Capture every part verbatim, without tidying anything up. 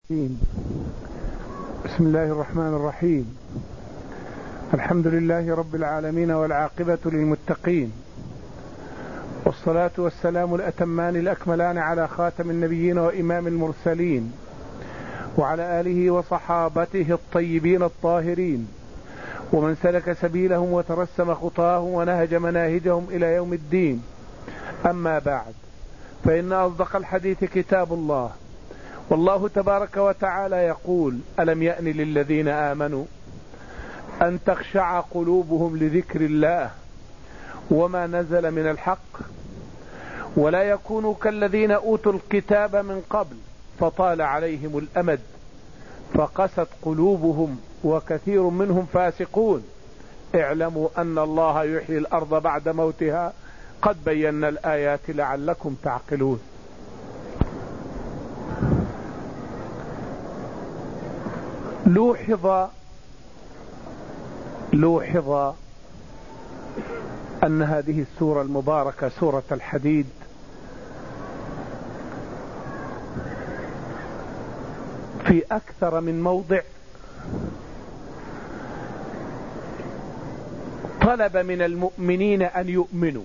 بسم الله الرحمن الرحيم. الحمد لله رب العالمين والعاقبة للمتقين، والصلاة والسلام الأتمان الأكملان على خاتم النبيين وإمام المرسلين وعلى آله وصحابته الطيبين الطاهرين ومن سلك سبيلهم وترسم خطاهم ونهج مناهجهم إلى يوم الدين. أما بعد، فإن أصدق الحديث كتاب الله، والله تبارك وتعالى يقول: ألم يأن للذين آمنوا أن تخشع قلوبهم لذكر الله وما نزل من الحق ولا يكونوا كالذين أوتوا الكتاب من قبل فطال عليهم الأمد فقست قلوبهم وكثير منهم فاسقون. اعلموا أن الله يحيي الأرض بعد موتها قد بينا الآيات لعلكم تعقلون. لوحظ لوحظ أن هذه السورة المباركة سورة الحديد في أكثر من موضع طلب من المؤمنين أن يؤمنوا.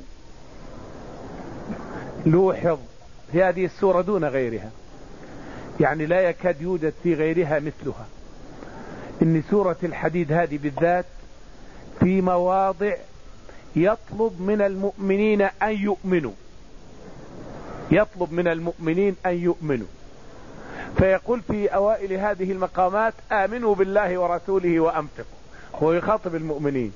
لوحظ في هذه السورة دون غيرها، يعني لا يكاد يوجد في غيرها مثلها. إن سورة الحديد هذه بالذات في مواضع يطلب من المؤمنين أن يؤمنوا يطلب من المؤمنين أن يؤمنوا فيقول في أوائل هذه المقامات: آمنوا بالله ورسوله وأنفقوا. هو يخاطب المؤمنين: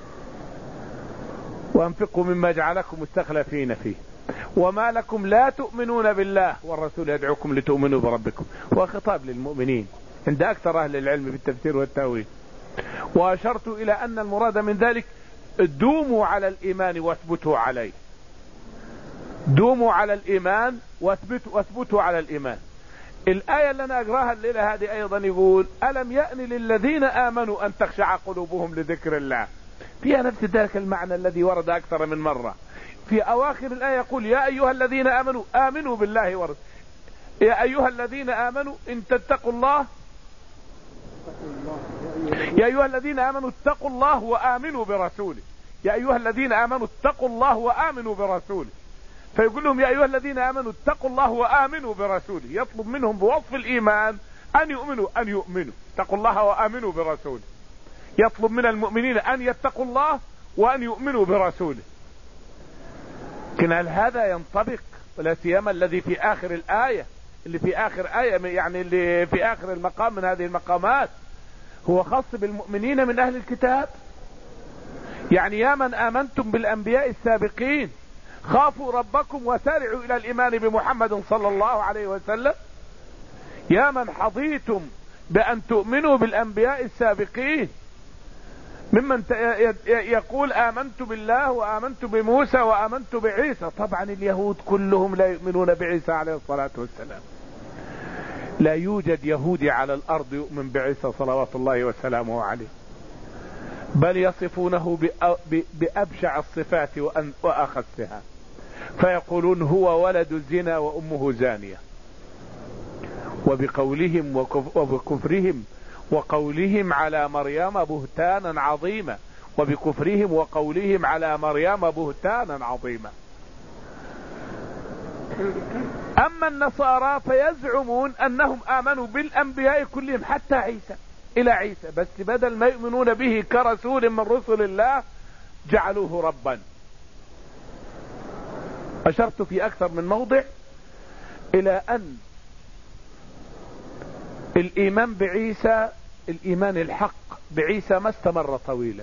وأنفقوا مما جعلكم مستخلفين فيه وما لكم لا تؤمنون بالله والرسول يدعوكم لتؤمنوا بربكم. وخطاب للمؤمنين عند أكثر أهل العلم بالتفسير والتأويل. وأشرت إلى أن المراد من ذلك: دوموا على الإيمان واثبتوا عليه. دوموا على الإيمان واثبتوا, واثبتوا على الإيمان. الآية اللي أنا أقراها الليلة هذه أيضا يقول: ألم يأن للذين آمنوا أن تخشع قلوبهم لذكر الله. فيها نفس ذلك المعنى الذي ورد أكثر من مرة. في أواخر الآية يقول: يا أيها الذين آمنوا آمنوا بالله ورسوله. يا أيها الذين آمنوا إن تتقوا الله يا أيها الذين آمنوا اتقوا الله وآمنوا برسوله. يا أيها الذين آمنوا اتقوا الله وآمنوا برسوله. فيقول لهم: يا أيها الذين آمنوا اتقوا الله وآمنوا برسوله. يطلب منهم بوصف الإيمان أن يؤمنوا أن يؤمنوا اتقوا الله وآمنوا برسوله. يطلب من المؤمنين أن يتقوا الله وأن يؤمنوا برسوله. لكن هل هذا ينطبق؟ ولا سيما الذي في آخر الآية، اللي في آخر آية يعني اللي في آخر المقام من هذه المقامات هو خاص بالمؤمنين من أهل الكتاب. يعني يا من آمنتم بالأنبياء السابقين خافوا ربكم وسارعوا إلى الإيمان بمحمد صلى الله عليه وسلم. يا من حظيتم بأن تؤمنوا بالأنبياء السابقين ممن يقول آمنت بالله وآمنت بموسى وآمنت بعيسى. طبعا اليهود كلهم لا يؤمنون بعيسى عليه الصلاة والسلام. لا يوجد يهودي على الأرض يؤمن بعيسى صلوات الله وسلامه عليه، بل يصفونه بأبشع الصفات وأخسها، فيقولون هو ولد الزنا وأمه زانية. وبقولهم وبكفرهم وقولهم على مريم بهتانا عظيما وبكفرهم وقولهم على مريم بهتانا عظيما. أما النصارى فيزعمون أنهم آمنوا بالأنبياء كلهم حتى عيسى إلى عيسى، بس بدل ما يؤمنون به كرسول من رسل الله جعلوه ربا. أشرت في أكثر من موضع إلى أن الإيمان بعيسى، الإيمان الحق بعيسى ما استمر طويلا.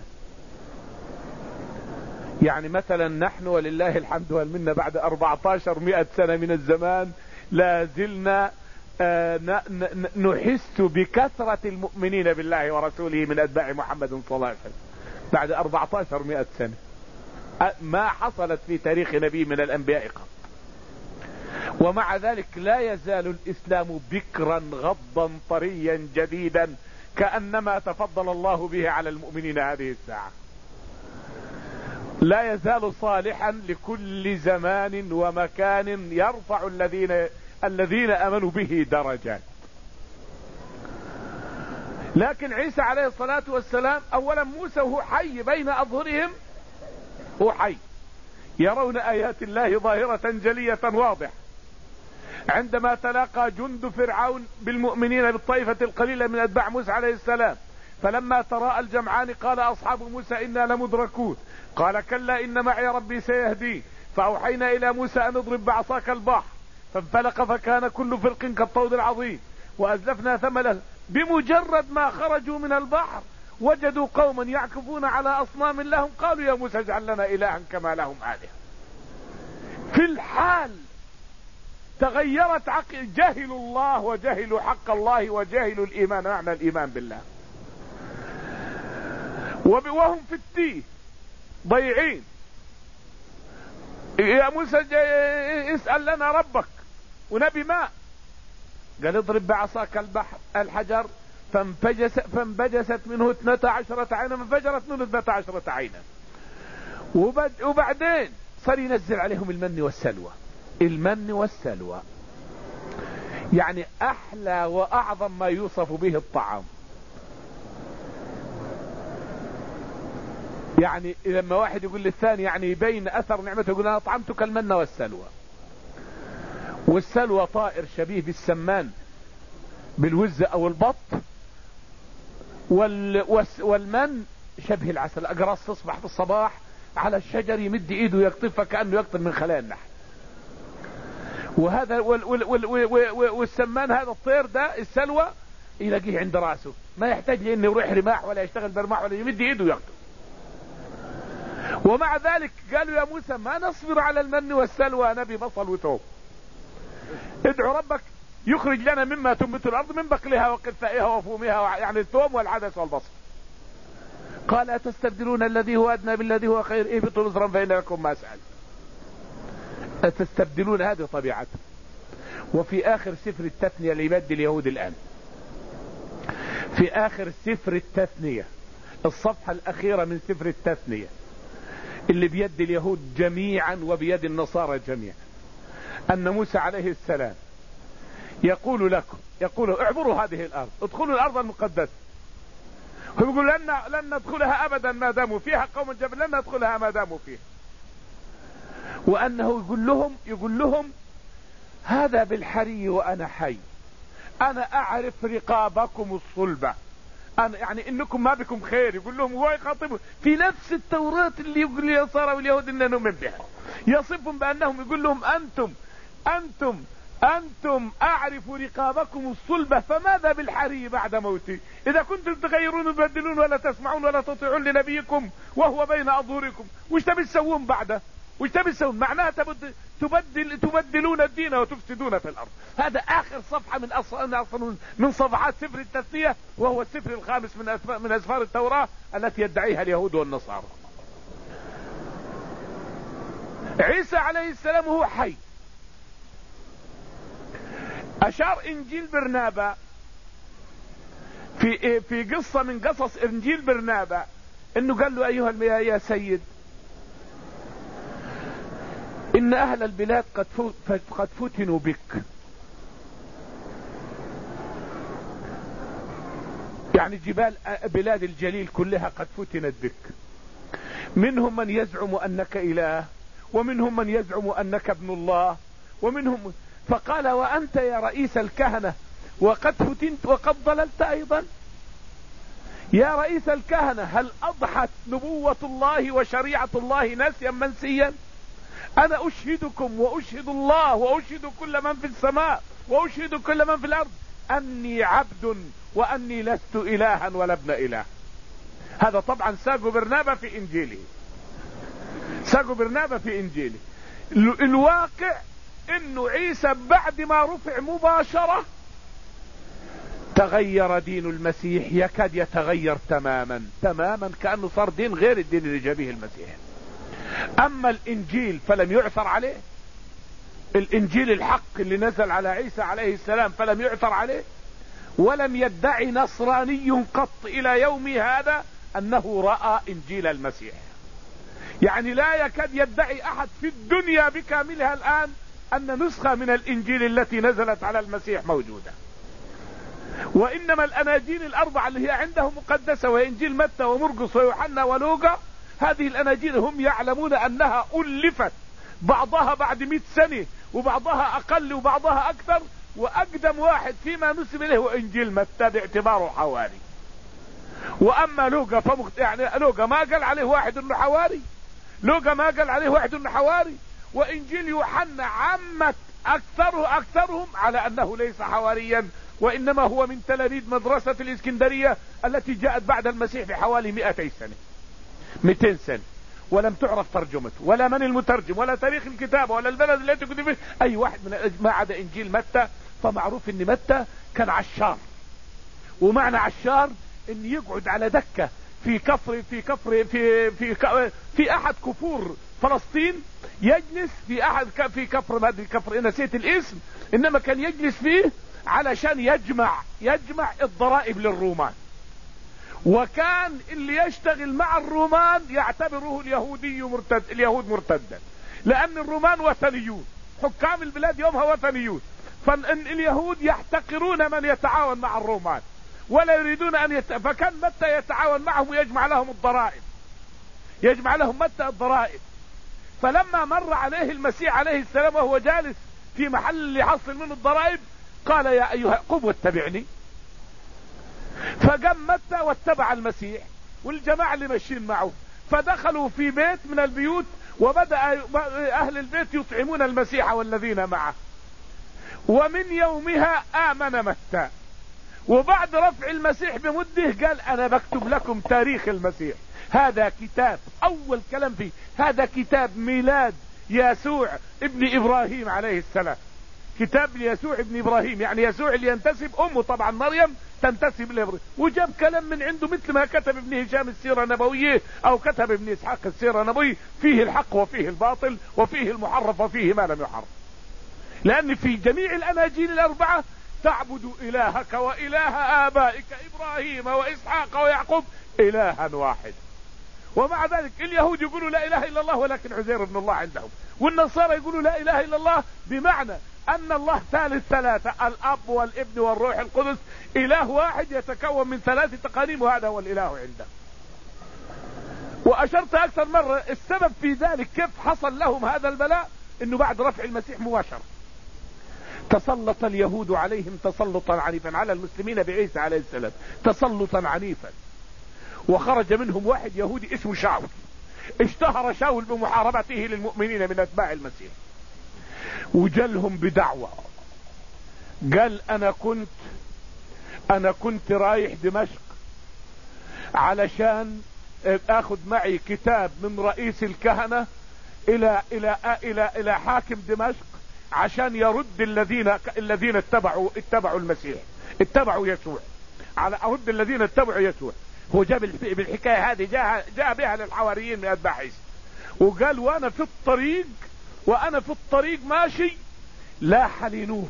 يعني مثلا نحن ولله الحمد والمنة بعد أربعة عشر مئة سنة من الزمان لا زلنا نحس بكثرة المؤمنين بالله ورسوله من أتباع محمد صلى الله عليه وسلم بعد أربعة عشر مئة سنة. ما حصلت في تاريخ نبي من الأنبياء قط. ومع ذلك لا يزال الإسلام بكرا غضا طريا جديدا كأنما تفضل الله به على المؤمنين هذه الساعة. لا يزال صالحا لكل زمان ومكان، يرفع الذين الذين امنوا به درجات. لكن عيسى عليه الصلاة والسلام اولا موسى وهو حي بين اظهرهم، هو حي، يرون ايات الله ظاهرة جلية واضحة. عندما تلاقى جند فرعون بالمؤمنين بالطائفة القليلة من اتباع موسى عليه السلام، فلما تراءى الجمعان قال اصحاب موسى انا لمدركون، قال كلا ان معي ربي سيهدين، فاوحينا الى موسى ان اضرب بعصاك البحر فانفلق فكان كل فرق كالطود العظيم وازلفنا ثم. بمجرد ما خرجوا من البحر وجدوا قوما يعكفون على اصنام لهم، قالوا يا موسى اجعل لنا الها كما لهم آلهة. في الحال تغيرت عقل، جهلوا الله وجهلوا حق الله وجهلوا الايمان، معنى الايمان بالله، وهم في التيه ضيعين. يا موسى اسأل لنا ربك ونبي ماء، قال اضرب بعصاك البحر الحجر فانبجس فانبجست منه اثنتا عشرة عينا فانفجرت منه اثنتا عشرة عينا. وبعدين صار ينزل عليهم المن والسلوى. المن والسلوى يعني احلى واعظم ما يوصف به الطعام. يعني لما واحد يقول للثاني يعني يبين اثر نعمته، يقول انا اطعمتك المن والسلوى. والسلوى طائر شبيه بالسمان بالوز او البط، والمن شبه العسل. الاقراص تصبح في الصباح على الشجر يمد ايده يقطفها كأنه يقطف من خلايا النحل. وهذا وال وال وال وال والسمان هذا الطير ده السلوى يلاقيه عند راسه، ما يحتاج لانه يروح رماح ولا يشتغل برماح ولا يمد ايده يقطف. ومع ذلك قالوا يا موسى ما نصبر على المن والسلوى نبي بصل وثوم، ادعو ربك يخرج لنا مما تنبت الارض من بقلها وقثائها وفومها، يعني الثوم والعدس والبصل. قال أتستبدلون الذي هو ادنى بالذي هو خير اهبطوا مصرا فإن لكم ما سألتم. أتستبدلون، هذه طبيعته. وفي آخر سفر التثنية ليبدي اليهود الآن، في آخر سفر التثنية الصفحة الأخيرة من سفر التثنية اللي بيد اليهود جميعا وبيد النصارى جميعا، أن موسى عليه السلام يقول لكم، يقول اعبروا هذه الأرض، ادخلوا الأرض المقدسة. هو يقول لن لن ندخلها أبدا ما داموا فيها، قوم الجبل لن ندخلها ما داموا فيها. وأنه يقول لهم يقول لهم هذا بالحري وأنا حي، أنا أعرف رقابكم الصلبة، أنا يعني إنكم ما بكم خير. يقول لهم هو يخاطبهم في نفس التوراة اللي يقول النصارى واليهود إننا نؤمن بها، يصفهم بأنهم يقول لهم أنتم أنتم أنتم أعرف رقابكم الصلبة، فماذا بالحري بعد موتي؟ إذا كنتم تغيرون وتبدلون ولا تسمعون ولا تطيعون لنبيكم وهو بين أظهركم، وش تبي تسوون بعده؟ وش تبي تسوون؟ معناها تبدل تبدلون الدين وتفسدون في الأرض. هذا آخر صفحة من أصل من صفحات سفر التثنية، وهو السفر الخامس من من أسفار التوراة التي يدعيها اليهود والنصارى. عيسى عليه السلام هو حي. أشار إنجيل برنابا في في قصة من قصص إنجيل برنابا إنه قال له أيها يا سيد إن أهل البلاد قد قد فتنوا بك، يعني جبال بلاد الجليل كلها قد فتنت بك، منهم من يزعم أنك إله، ومنهم من يزعم أنك ابن الله، ومنهم. فقال وأنت يا رئيس الكهنة وقد فتنت وقد ضللت أيضا؟ يا رئيس الكهنة هل أضحت نبوة الله وشريعة الله ناسيا منسيا؟ أنا أشهدكم وأشهد الله وأشهد كل من في السماء وأشهد كل من في الأرض أني عبد وأني لست إلها ولا ابن إله. هذا طبعا ساقوا برنابا في إنجيله، ساقوا برنابا في إنجيله. الواقع إنه عيسى بعد ما رفع مباشرة تغير دين المسيح، يكاد يتغير تماما تماما، كأنه صار دين غير الدين اللي جاء به المسيح. أما الإنجيل فلم يعثر عليه، الإنجيل الحق اللي نزل على عيسى عليه السلام فلم يعثر عليه، ولم يدعي نصراني قط إلى يومي هذا أنه رأى إنجيل المسيح. يعني لا يكاد يدعي أحد في الدنيا بكاملها الآن أن نسخة من الإنجيل التي نزلت على المسيح موجودة. وانما الاناجيل الاربعة اللي هي عندهم مقدسة، وانجيل متى ومرقس ويوحنا ولوقا، هذه الاناجيل هم يعلمون انها الفت بعضها بعد مئة سنة وبعضها اقل وبعضها اكثر، واقدم واحد فيما نسب اليه هو انجيل متى باعتباره حواري. واما لوقا فمخت... يعني لوقا ما قال عليه واحد انه حواري، لوقا ما قال عليه واحد انه حواري. وانجيل يوحنا عمت اكثره اكثرهم على انه ليس حواريا، وانما هو من تلاميذ مدرسة الاسكندرية التي جاءت بعد المسيح بحوالي مئتي سنة مئتين سنة، ولم تعرف ترجمته ولا من المترجم ولا تاريخ الكتابة ولا البلد التي كتب فيه اي واحد من ما عدا انجيل متى. فمعروف ان متى كان عشار، ومعنى عشار ان يقعد على دكة في كفر في كفر في في في, في احد كفور فلسطين، يجلس في احد في كفر ما ادري كفر نسيت الاسم، انما كان يجلس فيه علشان يجمع يجمع الضرائب للرومان. وكان اللي يشتغل مع الرومان يعتبره اليهودي مرتد اليهود مرتدا، لان الرومان وثنيون، حكام البلاد يومها وثنيون، فاليهود يحتقرون من يتعاون مع الرومان ولا يريدون ان يت... فكان متى يتعاون معهم ويجمع لهم الضرائب، يجمع لهم متى الضرائب. فلما مر عليه المسيح عليه السلام وهو جالس في محل اللي يحصل منه الضرائب، قال يا ايها قم واتبعني. فقام متى واتبع المسيح والجماعة اللي ماشيين معه، فدخلوا في بيت من البيوت، وبدأ اهل البيت يطعمون المسيح والذين معه. ومن يومها امن متى، وبعد رفع المسيح بمده قال انا بكتب لكم تاريخ المسيح، هذا كتاب اول كلام فيه، هذا كتاب ميلاد يسوع ابن ابراهيم عليه السلام، كتاب ليسوع ابن ابراهيم، يعني يسوع اللي ينتسب امه طبعا مريم تنتسب لابراهيم، وجاب كلام من عنده مثل ما كتب ابن هشام السيرة النبوية او كتب ابن اسحاق السيرة النبوية، فيه الحق وفيه الباطل وفيه المحرف وفيه ما لم يحرف. لان في جميع الاناجيل الاربعة تعبد الهك واله ابائك ابراهيم واسحاق ويعقوب الها واحد. ومع ذلك اليهود يقولوا لا اله الا الله ولكن عزير ابن الله عندهم، والنصارى يقولوا لا اله الا الله بمعنى ان الله ثالث ثلاثة، الاب والابن والروح القدس، اله واحد يتكون من ثلاث تقانيم، وهذا هو الاله عنده. واشرت اكثر مرة السبب في ذلك كيف حصل لهم هذا البلاء، انه بعد رفع المسيح مباشرة تسلط اليهود عليهم تسلطا عنيفا، على المسلمين بعيسى عليه السلام تسلطا عنيفا، وخرج منهم واحد يهودي اسمه شاول، اشتهر شاول بمحاربته للمؤمنين من اتباع المسيح، وجلهم بدعوة، قال انا كنت انا كنت رايح دمشق علشان اخذ معي كتاب من رئيس الكهنة الى الى الى الى حاكم دمشق عشان يرد الذين الذين اتبعوا اتبعوا المسيح اتبعوا يسوع، على ارد الذين اتبعوا يسوع. هو جاب بالحكاية هذه جاء جاء بها للحواريين من اتباع عيسى، وقال وانا في الطريق وانا في الطريق ماشي لاح لي نور،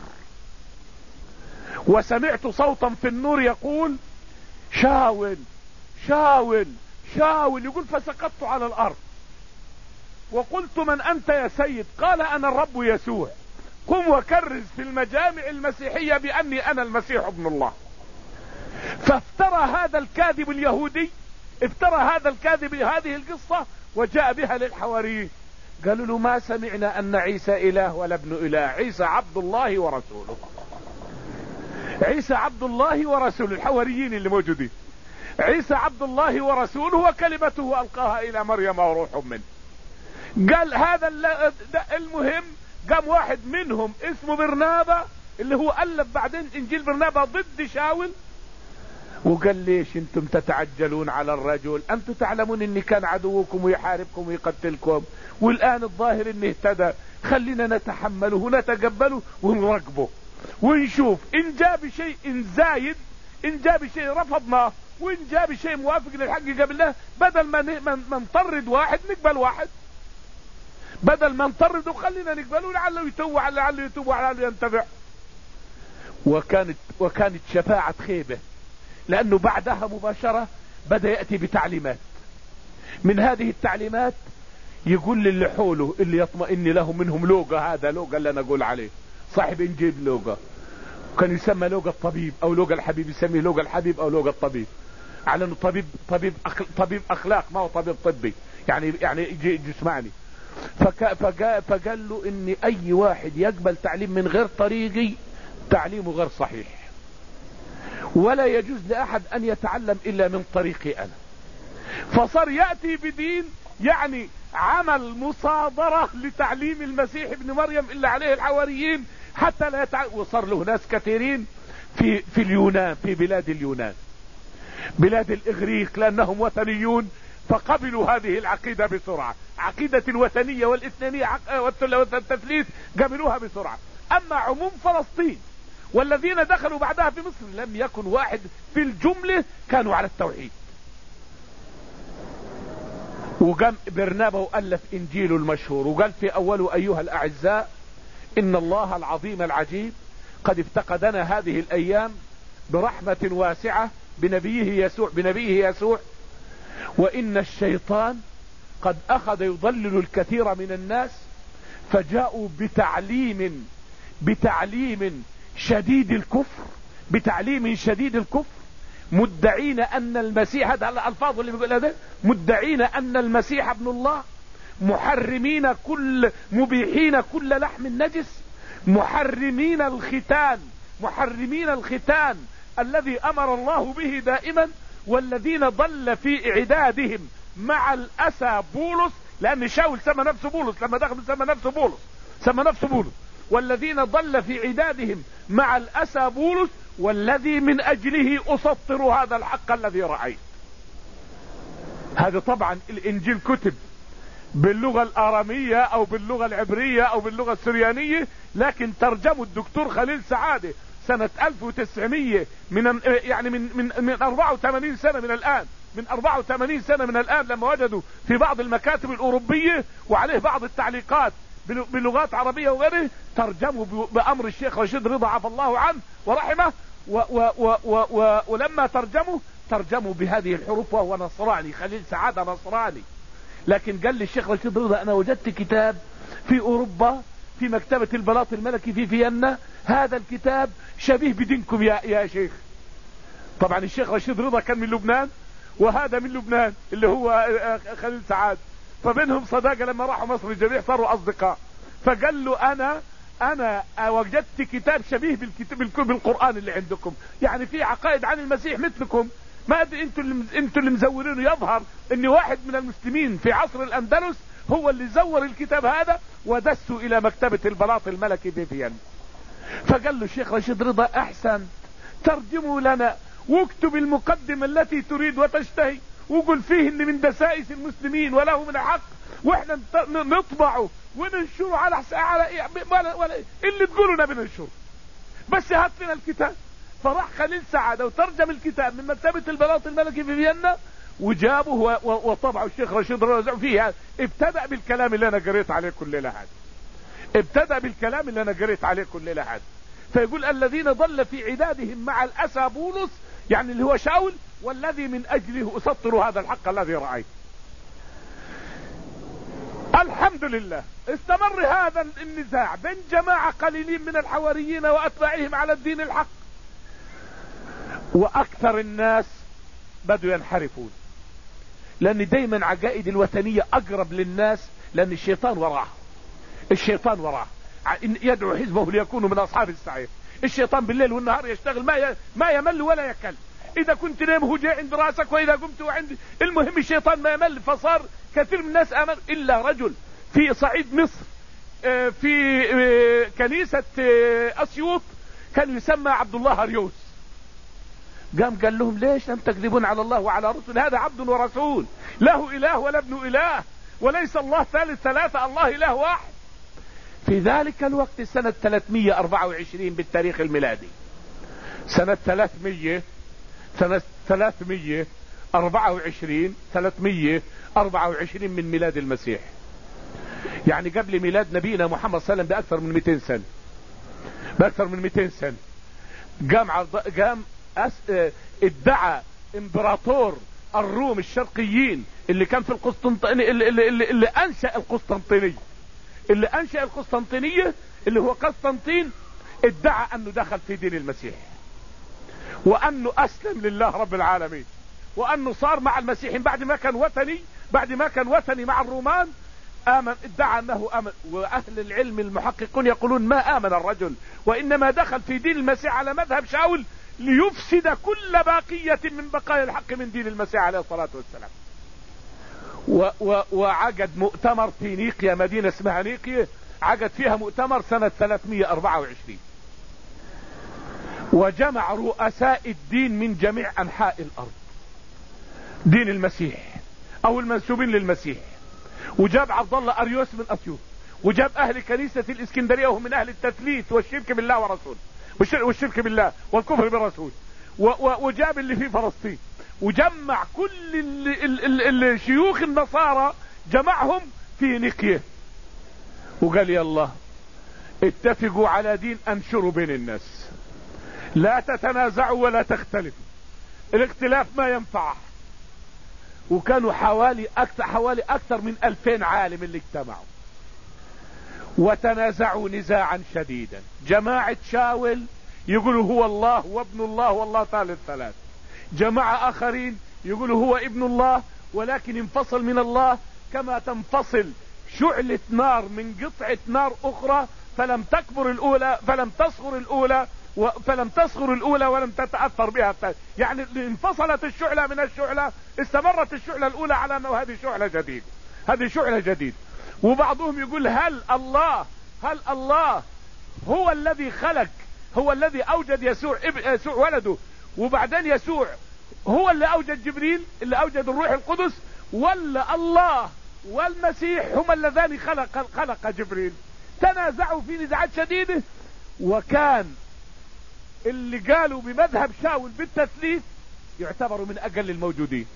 وسمعت صوتا في النور يقول شاول شاول شاول، يقول فسقطت على الارض وقلت من انت يا سيد؟ قال انا الرب يسوع، قم وكرز في المجامع المسيحية باني انا المسيح ابن الله. فافترى هذا الكاذب اليهودي، افترى هذا الكاذب هذه القصة وجاء بها للحواريين، قالوا له ما سمعنا ان عيسى اله ولا ابن اله، عيسى عبد الله ورسوله، عيسى عبد الله ورسوله، الحواريين اللي موجودين، عيسى عبد الله ورسوله وكلمته القاها الى مريم وروح منه. قال هذا المهم، قام واحد منهم اسمه برنابا اللي هو ألف بعدين انجيل برنابا ضد شاول، وقال ليش انتم تتعجلون على الرجل؟ انتم تعلمون ان كان عدوكم ويحاربكم ويقتلكم، والان الظاهر انه اهتدى، خلينا نتحمله ونتقبله ونراقبه ونشوف ان جاب شيء زايد، ان جاب شيء رفضناه، وان جاب شيء موافق للحق قبلناه، بدل ما ما نطرد واحد نقبل واحد، بدل ما نطرده خلينا نقبله لعله يتوب لعله يتوب لعله ينتفع. وكانت وكانت شفاعة خيبة، لانه بعدها مباشرة بدأ يأتي بتعليمات، من هذه التعليمات يقول للي حوله اللي يطمئن له منهم لوقا، هذا لوقا اللي انا اقول عليه صاحب انجيل لوقا، كان يسمى لوقا الطبيب او لوقا الحبيب، يسميه لوقا الحبيب او لوقا الطبيب، على انه طبيب طبيب أخل طبيب اخلاق، ما هو طبيب طبي يعني يعني جسماني. فقال له ان اي واحد يقبل تعليم من غير طريقي تعليمه غير صحيح، ولا يجوز لاحد ان يتعلم الا من طريقي انا. فصار يأتي بدين يعني عمل مصادرة لتعليم المسيح ابن مريم اللي عليه الحواريين حتى لا يتعلم. وصار له ناس كثيرين في في اليونان، في بلاد اليونان، بلاد الاغريق، لانهم وثنيون فقبلوا هذه العقيدة بسرعة، عقيدة الوثنية والاثنينية والتثليث قبلوها بسرعة. اما عموم فلسطين والذين دخلوا بعدها في مصر لم يكن واحد في الجملة كانوا على التوحيد. وقام برنابا وألف إنجيله المشهور وقال في أوله: أيها الأعزاء، إن الله العظيم العجيب قد افتقدنا هذه الأيام برحمة واسعة بنبيه يسوع بنبيه يسوع وإن الشيطان قد أخذ يضلل الكثير من الناس، فجاءوا بتعليم بتعليم شديد الكفر بتعليم شديد الكفر مدعين أن المسيح، هذا الألفاظ اللي بيقولها ده، مدعين أن المسيح ابن الله، محرمين كل مبيحين كل لحم النجس، محرمين الختان محرمين الختان الذي أمر الله به دائما، والذين ضل في إعدادهم مع الأسى بولس، لأن شاول سمى نفسه بولس، لما دخل سمى نفسه بولس سمى نفسه بولس والذين ضل في عدادهم مع الأسى بولس، والذي من أجله أسطر هذا الحق الذي رأيت. هذا طبعا الإنجيل كتب باللغة الآرامية أو باللغة العبرية أو باللغة السريانية، لكن ترجمه الدكتور خليل سعادة سنة ألف وتسعمية من يعني من من من أربعة وثمانين سنة من الآن من أربعة وثمانين سنة من الآن، لما وجدوا في بعض المكاتب الأوروبية وعليه بعض التعليقات بلغات عربية وغيره، ترجموا بأمر الشيخ رشيد رضا عفى الله عنه ورحمه، و و و و و ولما ترجموا ترجموا بهذه الحروف، وهو نصراني، خليل سعادة نصراني. لكن قال لي الشيخ رشيد رضا: أنا وجدت كتاب في أوروبا في مكتبة البلاط الملكي في فيينا، هذا الكتاب شبيه بدينكم يا يا شيخ. طبعا الشيخ رشيد رضا كان من لبنان وهذا من لبنان اللي هو خليل سعادة، فبينهم صداقة، لما راحوا مصر الجميع صاروا أصدقاء. فقال له: أنا أنا وجدت كتاب شبيه بالكتاب بالقرآن اللي عندكم، يعني في عقائد عن المسيح مثلكم، ما أدري أنتوا اللي أنتوا اللي مزورينه. يظهر إن واحد من المسلمين في عصر الأندلس هو اللي زور الكتاب هذا ودسه إلى مكتبة البلاط الملكي في فيينا. فقال له الشيخ رشيد رضا: أحسن، ترجموا لنا واكتب المقدمة التي تريد وتشتهي، وقل فيه ان من دسائس المسلمين وله من الحق، واحنا نطبعه وننشره على على ولا ولا اللي تقولنا بننشره، بس هات لنا الكتاب. فراح خليل سعادة وترجم الكتاب من مكتبة البلاط الملكي في فيينا وجابه وطبعه الشيخ رشيد رضا فيها. ابتدأ بالكلام اللي انا قريت عليه كل ليلة هذا ابتدأ بالكلام اللي انا قريت عليه كل ليلة هذا فيقول: الذين ضل في عدادهم مع الأسى بولس، يعني اللي هو شاول، والذي من أجله أسطر هذا الحق الذي رأيت. الحمد لله استمر هذا النزاع بين جماعة قليلين من الحواريين وأتباعهم على الدين الحق، وأكثر الناس بدوا ينحرفون، لأن دايما عقائد الوثنية أقرب للناس، لأن الشيطان وراه الشيطان وراه يدعو حزبه ليكونوا من أصحاب السعير. الشيطان بالليل والنهار يشتغل ما ما يمل ولا يكل، إذا كنت نام هو جاي عند راسك، وإذا قمت وعندي، المهم الشيطان ما يمل. فصار كثير من الناس آمن، إلا رجل في صعيد مصر في كنيسة أسيوط كان يسمى عبد الله هريوس، قام قال لهم: ليش لم تكذبون على الله وعلى رسول؟ هذا عبد ورسول، له إله ولا ابن إله، وليس الله ثالث ثلاثة، الله إله واحد. في ذلك الوقت سنة ثلاثمية وأربعة وعشرين بالتاريخ الميلادي، سنة ثلاثمية سنة ثلاثمية وأربعة وعشرين ثلاثمية وأربعة وعشرين من ميلاد المسيح، يعني قبل ميلاد نبينا محمد صلى الله عليه وسلم بأكثر من مئتين سنة بأكثر من مئتين سنة. قام عرض... قام أس... ادعى امبراطور الروم الشرقيين اللي كان في القسطنطينية، اللي, اللي, اللي, اللي أنشأ القسطنطينية اللي أنشأ القسطنطينية اللي هو قسطنطين، ادعى انه دخل في دين المسيح، وانه اسلم لله رب العالمين، وانه صار مع المسيحيين بعد ما كان وثني، بعد ما كان وثني مع الرومان آمن، ادعى انه امن. واهل العلم المحققون يقولون ما امن الرجل، وانما دخل في دين المسيح على مذهب شاول ليفسد كل باقية من بقايا الحق من دين المسيح عليه الصلاة والسلام. و و وعقد مؤتمر في نيقيا، مدينة اسمها نيقيا، عقد فيها مؤتمر سنة ثلاثمائة وأربعة وعشرين، وجمع رؤساء الدين من جميع انحاء الارض، دين المسيح او المنسوبين للمسيح، وجاب عبد الله اريوس من اسيوط، وجاب اهل كنيسة الاسكندرية وهم من اهل التثليث والشرك بالله ورسوله، والشرك بالله والكفر بالرسول، وجاب اللي في فلسطين، وجمع كل الشيوخ النصارى، جمعهم في نيقيا، وقال يلا اتفقوا على دين انشروا بين الناس، لا تتنازعوا ولا تختلفوا، الاختلاف ما ينفع. وكانوا حوالي اكثر حوالي اكثر من ألفين عالم اللي اجتمعوا، وتنازعوا نزاعا شديدا. جماعة شاول يقولوا هو الله وابن الله والله ثالث ثلاث، جماعة اخرين يقولوا هو ابن الله ولكن انفصل من الله كما تنفصل شعلة نار من قطعة نار اخرى، فلم تكبر الاولى فلم تصغر الاولى فلم تصغر الاولى ولم تتأثر بها الثانية، يعني انفصلت الشعلة من الشعلة، استمرت الشعلة الاولى على انه هذه شعلة جديد، هذه شعلة جديد. وبعضهم يقول هل الله هل الله هو الذي خلق، هو الذي اوجد يسوع يسوع ولده، وبعدين يسوع هو اللي اوجد جبريل اللي اوجد الروح القدس، ولا الله والمسيح هما اللذان خلق خلق جبريل؟ تنازعوا في نزاعات شديدة. وكان اللي قالوا بمذهب شاول بالتثليث يعتبروا من اقل الموجودين،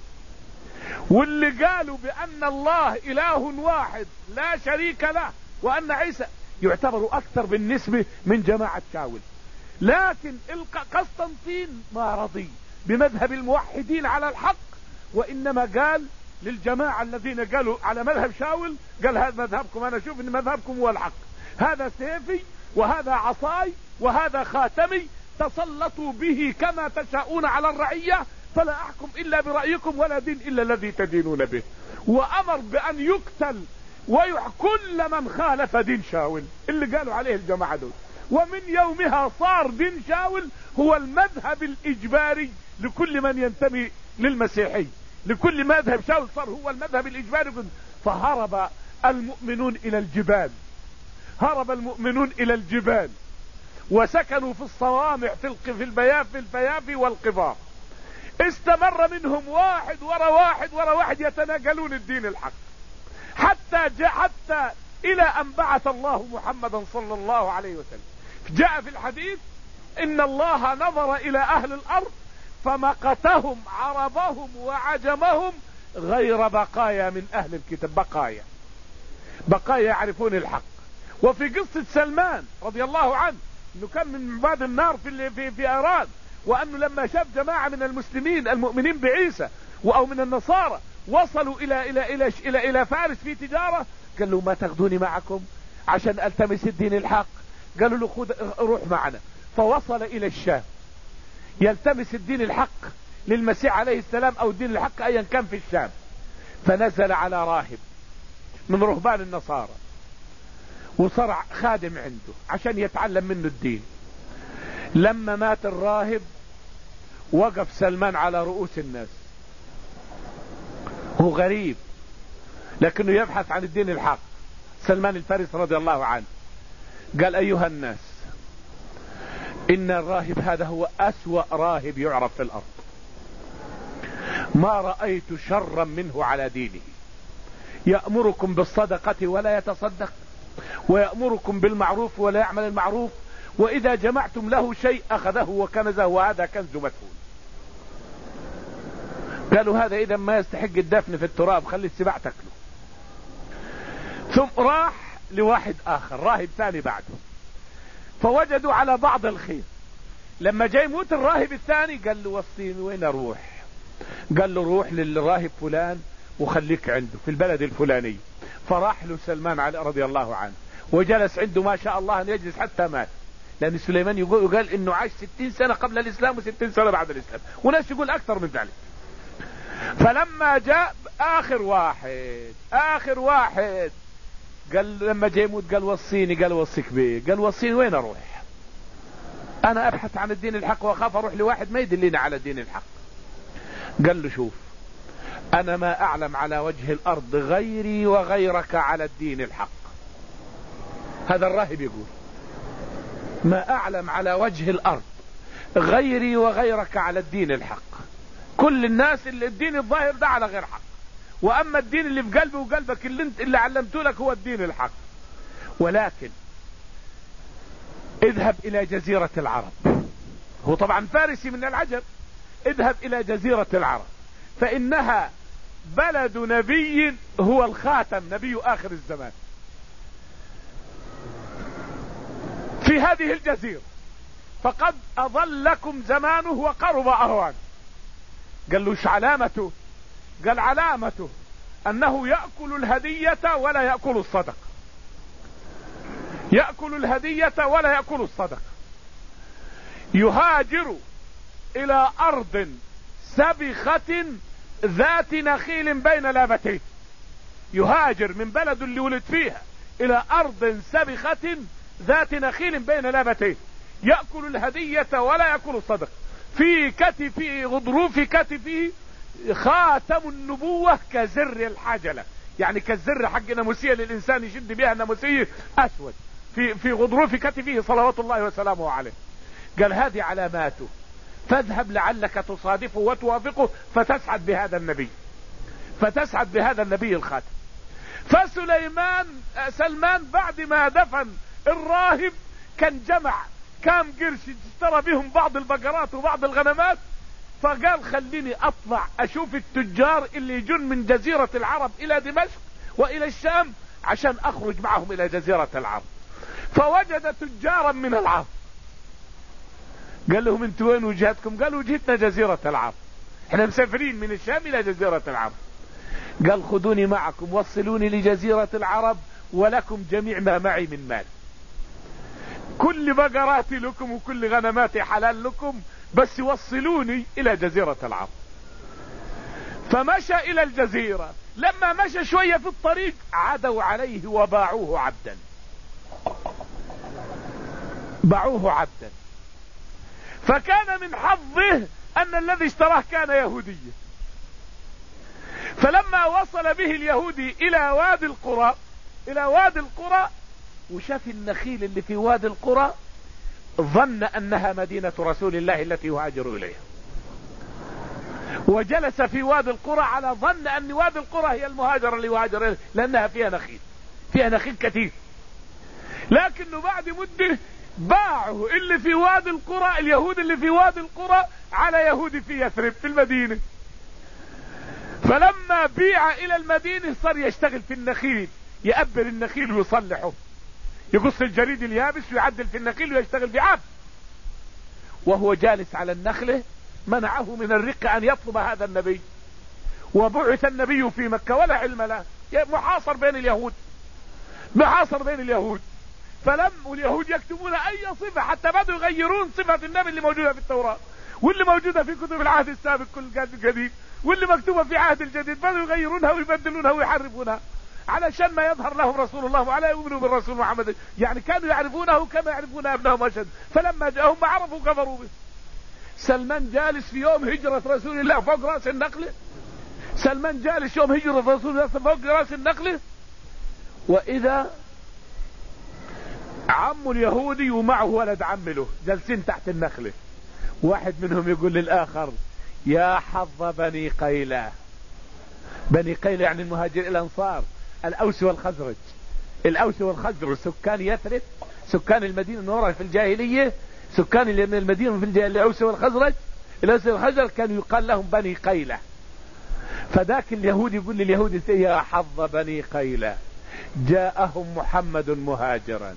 واللي قالوا بان الله اله واحد لا شريك له وان عيسى يعتبروا اكثر بالنسبة من جماعة شاول. لكن قسطنطين ما رضي بمذهب الموحدين على الحق، وانما قال للجماعة الذين قالوا على مذهب شاول، قال هذا مذهبكم، انا اشوف ان مذهبكم هو الحق، هذا سيفي وهذا عصاي وهذا خاتمي، تسلطوا به كما تشاءون على الرعية، فلا احكم الا برأيكم ولا دين الا الذي تدينون به. وامر بان يقتل وكل من خالف دين شاول اللي قالوا عليه الجماعة دول. ومن يومها صار دين شاول هو المذهب الاجباري لكل من ينتمي للمسيحي، لكل مذهب شاول صار هو المذهب الاجباري. فهرب المؤمنون الى الجبال، هرب المؤمنون الى الجبال وسكنوا في الصوامع في في البيافي الفيافي والقبار. استمر منهم واحد ورا واحد ورا واحد يتناقلون الدين الحق، حتى جاء حتى الى ان بعث الله محمدا صلى الله عليه وسلم. جاء في الحديث ان الله نظر الى اهل الارض فمقتهم عربهم وعجمهم غير بقايا من اهل الكتاب، بقايا بقايا يعرفون الحق. وفي قصة سلمان رضي الله عنه انه كان من عباد النار في في في ايران، وانه لما شاف جماعة من المسلمين المؤمنين بعيسى او من النصارى وصلوا الى الى الى الى الى فارس في تجارة، قال له ما تاخذوني معكم عشان التمس الدين الحق؟ قالوا له خذ روح معنا. فوصل الى الشام يلتمس الدين الحق للمسيح عليه السلام او الدين الحق ايا كان في الشام، فنزل على راهب من رهبان النصارى وصار خادم عنده عشان يتعلم منه الدين. لما مات الراهب وقف سلمان على رؤوس الناس، هو غريب لكنه يبحث عن الدين الحق، سلمان الفارسي رضي الله عنه، قال ايها الناس ان الراهب هذا هو اسوأ راهب يعرف في الارض، ما رأيت شرا منه على دينه، يأمركم بالصدقة ولا يتصدق، ويأمركم بالمعروف ولا يعمل المعروف، واذا جمعتم له شيء اخذه وكنزه وهذا كنز مدفون. قالوا هذا اذا ما يستحق الدفن في التراب، خلي السباع تاكله. ثم راح لواحد اخر راهب ثاني بعده، فوجدوا على بعض الخير. لما جاي يموت الراهب الثاني قال له وصيني وين اروح؟ قال له روح للراهب فلان وخليك عنده في البلد الفلاني. فراح له سلمان علي رضي الله عنه وجلس عنده، ما شاء الله ان يجلس حتى مات، لأن سليمان يقول قال إنه عاش ستين سنة قبل الإسلام وستين سنة بعد الإسلام، وناس يقول أكثر من ذلك. فلما جاء آخر واحد آخر واحد قال لما جاء يموت قال وصيني، قال وصيك بيه، قال وصيني وين أروح؟ أنا أبحث عن الدين الحق وأخاف أروح لواحد ما يدلني على الدين الحق. قال له شوف، أنا ما أعلم على وجه الأرض غيري وغيرك على الدين الحق. هذا الراهب يقول ما أعلم على وجه الأرض غيري وغيرك على الدين الحق. كل الناس اللي الدين الظاهر ده على غير حق، وأما الدين اللي في قلبي وقلبك اللي, انت اللي علمته لك هو الدين الحق. ولكن اذهب إلى جزيرة العرب، هو طبعا فارسي من العجب، اذهب إلى جزيرة العرب فإنها بلد نبي هو الخاتم، نبي آخر الزمان في هذه الجزيرة، فقد أضلكم زمانه وقرب أهوان. قال له ايش علامته؟ قال علامته أنه يأكل الهدية ولا يأكل الصدقة، يأكل الهدية ولا يأكل الصدقة. يهاجر إلى أرض سبخة ذات نخيل بين لابتين، يهاجر من بلد اللي ولد فيها إلى أرض سبخة ذات نخيل بين لابتين، يأكل الهدية ولا يأكل الصدقة. في كتفه غضروف كتفه خاتم النبوة كزر الحجلة، يعني كالزر حق ناموسية للإنسان يشد بها الناموسية أسود في في غضروف كتفه صلوات الله وسلامه عليه. قال هذه علاماته، فاذهب لعلك تصادفه وتوافقه فتسعد بهذا النبي، فتسعد بهذا النبي الخاتم. فسليمان سلمان بعد ما دفن الراهب كان جمع كام قرش اشترى بهم بعض البقرات وبعض الغنمات، فقال خليني اطلع اشوف التجار اللي يجون من جزيرة العرب الى دمشق والى الشام عشان اخرج معهم الى جزيرة العرب. فوجد تجارا من العرب، قال لهم انتوا وين وجهتكم؟ قالوا وجهتنا جزيرة العرب، احنا مسافرين من الشام الى جزيرة العرب. قال خذوني معكم وصلوني لجزيرة العرب ولكم جميع ما معي من مال، كل بقراتي لكم وكل غنماتي حلال لكم، بس وصلوني الى جزيرة العرب. فمشى الى الجزيرة، لما مشى شوية في الطريق عدوا عليه وباعوه عبدا، باعوه عبدا. فكان من حظه ان الذي اشتراه كان يهوديا، فلما وصل به اليهودي الى وادي القرى الى وادي القرى وشاف النخيل اللي في وادي القرى ظن انها مدينة رسول الله التي يهاجر اليها، وجلس في وادي القرى على ظن ان وادي القرى هي المهاجرة اللي يهاجر اليها لانها فيها نخيل، فيها نخيل كثير. لكنه بعد مدة باعوا اللي في وادي القرى، اليهود اللي في وادي القرى على يهودي في يثرب في المدينة. فلما بيع الى المدينة صار يشتغل في النخيل، يأبر النخيل ويصلحه، يقص الجريد اليابس ويعدل في النخيل ويشتغل في عبد. وهو جالس على النخلة منعه من الرق ان يطلب هذا النبي، وبعث النبي في مكة ولا علم له، محاصر بين اليهود، محاصر بين اليهود. فلم واليهود يكتبون اي صفة، حتى بدوا يغيرون صفة النبي اللي موجودة في التوراة واللي موجودة في كتب العهد السابق كل الجديد واللي مكتوبة في عهد الجديد، بدوا يغيرونها ويبدلونها ويحرفونها علشان ما يظهر لهم رسول الله وعلى يؤمنوا بالرسول محمد. يعني كانوا يعرفونه كما يعرفون ابنائهم اشد، فلما جاءهم ما عرفوا كفروا به. سلمان جالس في يوم هجرة رسول الله فوق راس النخلة، سلمان جالس يوم هجرة رسول الله فوق راس النخلة، واذا عم اليهودي ومعه ولد عم له جالسين تحت النخلة. واحد منهم يقول للآخر يا حظ بني قيلة. بني قيلة يعني المهاجر الأنصار، الأوس والخزرج، الأوس والخزرج سكان يثرب، سكان المدينة المنورة في الجاهلية، سكان المدينة في الجاهلية الأوس والخزرج، الأوس والخزرج كانوا يقال لهم بني قيلة. فذاك اليهودي يقول لليهودي يا حظ بني قيلة جاءهم محمد مهاجرا.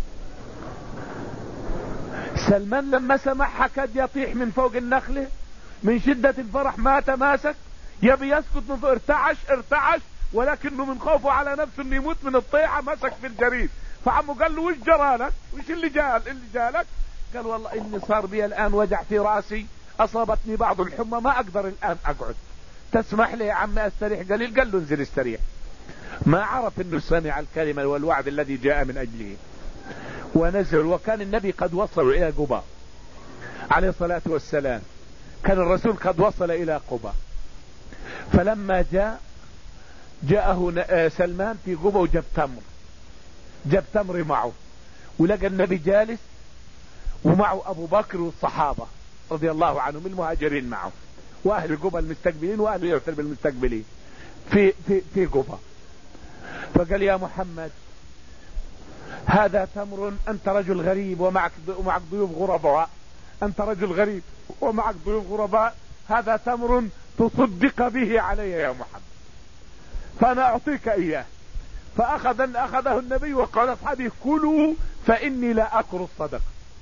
سلمان لما سمعها كاد يطيح من فوق النخلة من شدة الفرح، ما تماسك، يبي يسكت من فوق، ارتعش ارتعش، ولكنه من خوفه على نفسه انه يموت من الطيعة مسك في الجريد فعمه قال له وش جرالك؟ وش اللي جال اللي جالك؟ قال والله اني صار بي الان وجع في راسي، اصابتني بعض الحمى، ما اقدر الان اقعد، تسمح لي يا عم استريح قليل؟ قال له انزل استريح. ما عرف انه سمع الكلمة والوعد الذي جاء من اجله ونزل. وكان النبي قد وصل الى قباء عليه الصلاة والسلام، كان الرسول قد وصل الى قباء. فلما جاء جاءه سلمان في قباء وجاب تمر، جاب تمر معه، ولقى النبي جالس ومعه ابو بكر والصحابة رضي الله عنهم المهاجرين معه، واهل قباء المستقبلين واهل يثرب المستقبلين في في في قباء. فقال يا محمد هذا تمر، انت رجل غريب ومعك ومعك ضيوف غرباء، انت رجل غريب ومعك ضيوف غرباء، هذا تمر تصدق به علي يا محمد، فانا اعطيك اياه. فاخذ اخذه النبي وقال اصحابه كلوا فاني لا اكل الصدقه.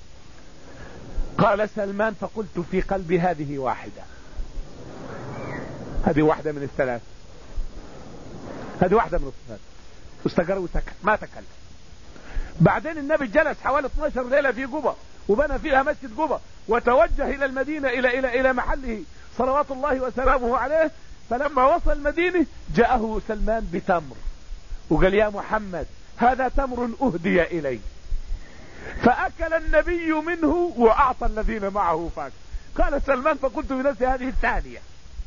قال سلمان فقلت في قلبي هذه واحده، هذه واحده من الثلاث، هذه واحده من الثلاث. واستقر وسكت ما تكلم. بعدين النبي جلس حوالي اثني عشر ليله في قباء وبنى فيها مسجد قباء، وتوجه الى المدينه الى الى الى محله صلوات الله وسلامه عليه. فلما وصل المدينه جاءه سلمان بتمر وقال يا محمد هذا تمر اهدي الي. فاكل النبي منه واعطى الذين معه فاكل. قال سلمان فقلت بنفسي هذه الثانيه.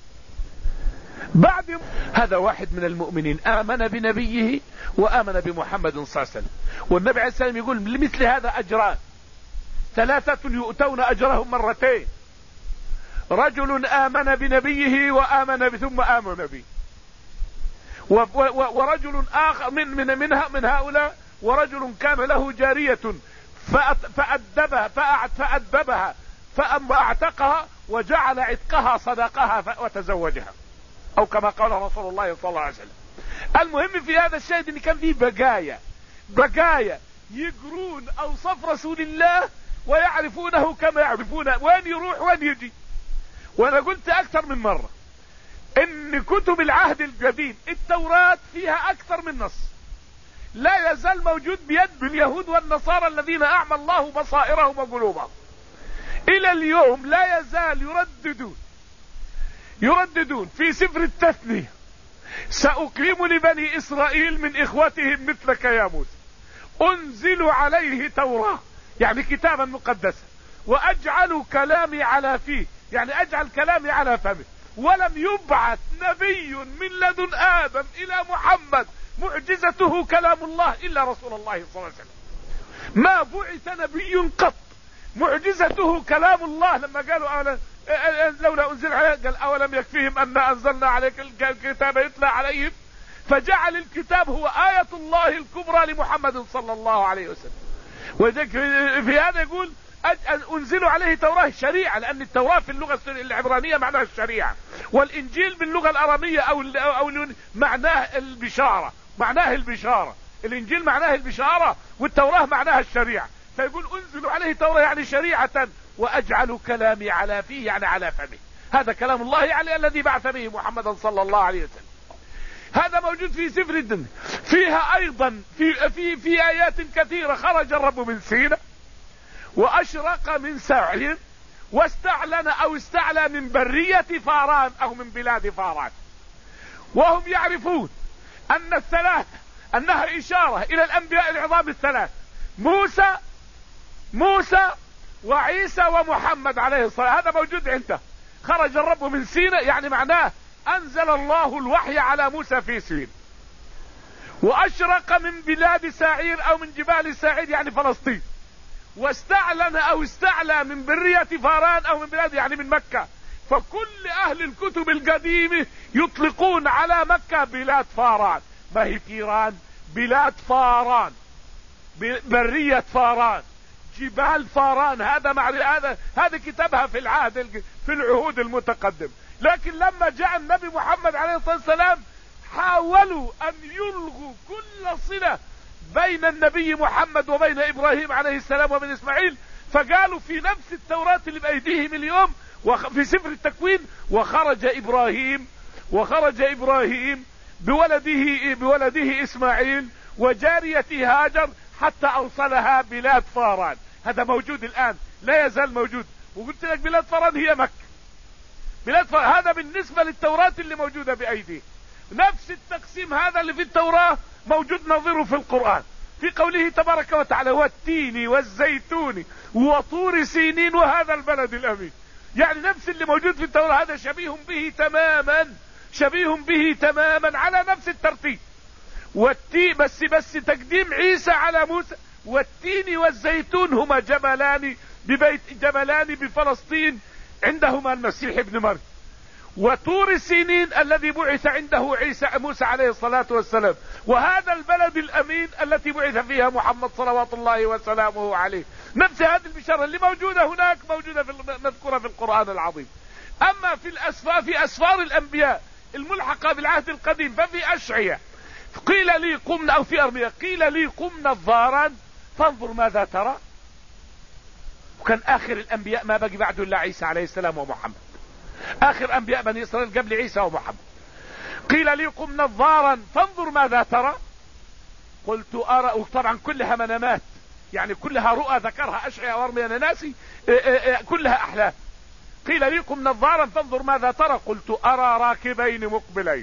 بعد هذا واحد من المؤمنين آمن بنبيه وآمن بمحمد صلى الله عليه وسلم. والنبي عليه السلام يقول لمثل هذا أجران، ثلاثة يؤتون أجرهم مرتين، رجل آمن بنبيه وآمن ثم آمن به، ورجل آخر من من من, من هؤلاء ورجل كان له جارية فأدبها فأدبها فأعتقها وجعل عتقها صدقها وتزوجها، او كما قال رسول الله صلى الله عليه وسلم. المهم في هذا الشاهد ان كان فيه بقايا بقايا يقرون اوصاف رسول الله ويعرفونه كما يعرفون وين يروح وين يجي. وانا قلت اكثر من مرة ان كتب العهد القديم التوراة فيها اكثر من نص لا يزال موجود بيد اليهود والنصارى الذين اعمى الله بصائرهم وقلوبهم الى اليوم، لا يزال يرددون يرددون في سفر التثنية سأقيم لبني إسرائيل من إخوتهم مثلك يا موسى، أنزل عليه توراة يعني كتابا مقدسا، وأجعل كلامي على فيه يعني أجعل كلامي على فمه. ولم يبعث نبي من لدن آدم إلى محمد معجزته كلام الله إلا رسول الله صلى الله عليه وسلم. ما بعث نبي قط معجزته كلام الله. لما قالوا أنا لولا أنزل عليه قال أولم يكفيهم أن أنزلنا عليك الكتاب يتلى عليهم، فجعل الكتاب هو آية الله الكبرى لمحمد صلى الله عليه وسلم. وذلك في هذا يقول أنزل عليه توراة شريعة، لأن التوراة في اللغة العبرانية معناها الشريعة، والإنجيل باللغة الأرامية أو أو معناه البشارة، معناه البشارة. الإنجيل معناه البشارة والتوراة معناها الشريعة. فيقول أنزل عليه توراة يعني شريعة، وأجعل كلامي على فيه يعني على فمه. هذا كلام الله يعني الذي بعث به محمدا صلى الله عليه وسلم. هذا موجود في سفر الدنيا. فيها أيضا في في في آيات كثيرة خرج الرب من سيناء وأشرق من سعير واستعلن أو استعلى من برية فاران أو من بلاد فاران. وهم يعرفون أن الثلاثة أنها إشارة إلى الأنبياء العظام الثلاث، موسى موسى وعيسى ومحمد عليه الصلاة. هذا موجود عنده. خرج الرب من سيناء يعني معناه أنزل الله الوحي على موسى في سيناء. وأشرق من بلاد سعير أو من جبال سعير يعني فلسطين. واستعلن أو استعلى من برية فاران أو من بلاد يعني من مكة. فكل أهل الكتب القديمة يطلقون على مكة بلاد فاران. ما هي فيران؟ بلاد فاران، برية فاران، جبال فاران. هذا مع هذا هذا كتابها في العهد في العهود المتقدم. لكن لما جاء النبي محمد عليه الصلاة والسلام حاولوا أن يلغوا كل صلة بين النبي محمد وبين إبراهيم عليه السلام وبين إسماعيل. فقالوا في نفس التوراة اللي بأيديهم اليوم وفي سفر التكوين وخرج إبراهيم وخرج إبراهيم بولده بولده إسماعيل وجاريته هاجر حتى اوصلها بلاد فاران. هذا موجود الان، لا يزال موجود. وقلت لك بلاد فاران هي مكة. بلاد فاران هذا بالنسبة للتوراة اللي موجودة بايديه. نفس التقسيم هذا اللي في التوراة موجود نظيره في القرآن، في قوله تبارك وتعالى: والتين والزيتون وطور سينين وهذا البلد الامين. يعني نفس اللي موجود في التوراة هذا شبيه به تماما، شبيه به تماما على نفس الترتيب. والتين بس بس تقديم عيسى على موسى. والتين والزيتون هما جبلان ببيت جبلان بفلسطين عندهما المسيح ابن مريم. وطور سينين الذي بعث عنده عيسى موسى عليه الصلاة والسلام. وهذا البلد الامين التي بعث فيها محمد صلوات الله وسلامه عليه. نفس هذه البشارة اللي موجودة هناك موجودة في مذكورة في القرآن العظيم. اما في الاسفار في اسفار الانبياء الملحقة بالعهد القديم ففي اشعياء قيل لي قمنا، او في ارميا قيل لي قمنا الظهران فانظر ماذا ترى. وكان اخر الانبياء ما بقي بعده الا عيسى عليه السلام ومحمد، اخر انبياء بني اسرائيل قبل عيسى ومحمد. قيل لي قمنا الظهرا فانظر ماذا ترى. قلت ارى، وطبعا كلها منامات، يعني كلها رؤى ذكرها اشعياء وارميا ناسي، كلها احلام. قيل لي قمنا الظهرا فانظر ماذا ترى. قلت ارى راكبين مقبلين،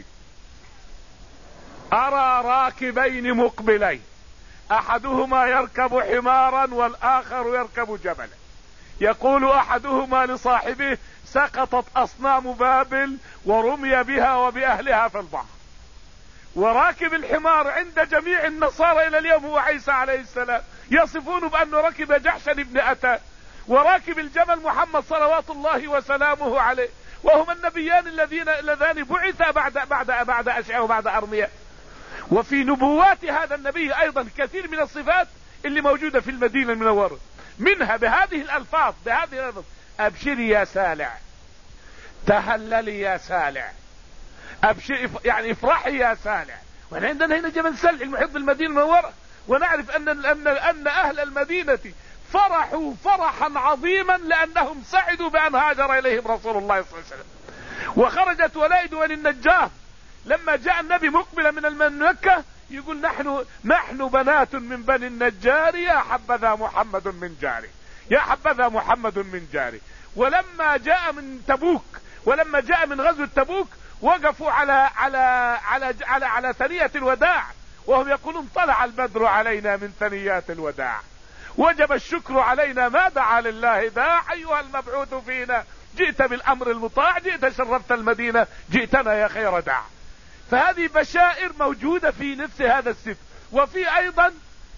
ارى راكبين مقبلين، احدهما يركب حمارا والاخر يركب جبلا. يقول احدهما لصاحبه: سقطت اصنام بابل ورمي بها وباهلها في البحر. وراكب الحمار عند جميع النصارى الى اليوم هو عيسى عليه السلام، يصفون بانه ركب جحشا ابن اتان. وراكب الجمل محمد صلوات الله وسلامه عليه. وهما النبيان الذين اللذان بعثا بعد بعد بعد اشعياء وبعد ارميا. وفي نبوات هذا النبي ايضا كثير من الصفات اللي موجودة في المدينة المنورة، منها بهذه الالفاظ بهذه الالفاظ: ابشري يا سالع، تهللي يا سالع، ابشري يعني افرحي يا سالع. واحنا عندنا هنا جبل سلع المحيط بالمدينة المنورة، ونعرف ان ان ان اهل المدينة فرحوا فرحا عظيما لانهم سعدوا بان هاجر اليهم رسول الله صلى الله عليه وسلم. وخرجت ولائد بني النجار لما جاء النبي مقبلا من مكة يقول: نحن نحن بنات من بني النجار، يا حبذا محمد من جاري، يا حبذا محمد من جاري. ولما جاء من تبوك ولما جاء من غزوة تبوك وقفوا على على على على, على ثنية الوداع وهم يقولون: طلع البدر علينا من ثنيات الوداع، وجب الشكر علينا ما دعا لله داع، ايها المبعوث فينا جئت بالامر المطاع، جئت شرفت المدينة، جئتنا يا خير داع. فهذه بشائر موجودة في نفس هذا السفر. وفي ايضا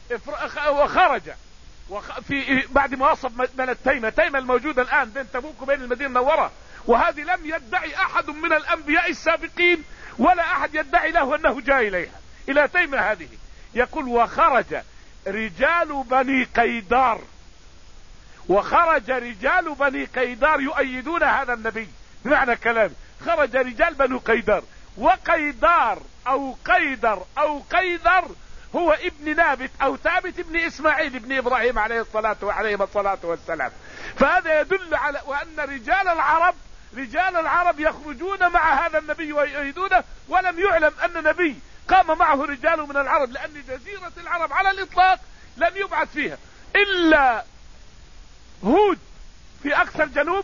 وخرج في بعد ما وصف من التيمة تيمة الموجودة الان بين تبوك وبين المدينة المنورة، وهذه لم يدعي احد من الانبياء السابقين ولا احد يدعي له انه جاء اليها الى تيمة هذه. يقول: وخرج رجال بني قيدار، وخرج رجال بني قيدار يؤيدون هذا النبي. بمعنى كلام خرج رجال بني قيدار. وقيدار او قيدر او قيدر هو ابن نابت او ثابت ابن اسماعيل ابن ابراهيم عليه الصلاة وعليهم الصلاة والسلام. فهذا يدل على وان رجال العرب رجال العرب يخرجون مع هذا النبي ويؤيدونه، ولم يعلم ان نبي قام معه رجال من العرب، لان جزيرة العرب على الاطلاق لم يبعث فيها الا هود في اقصى الجنوب،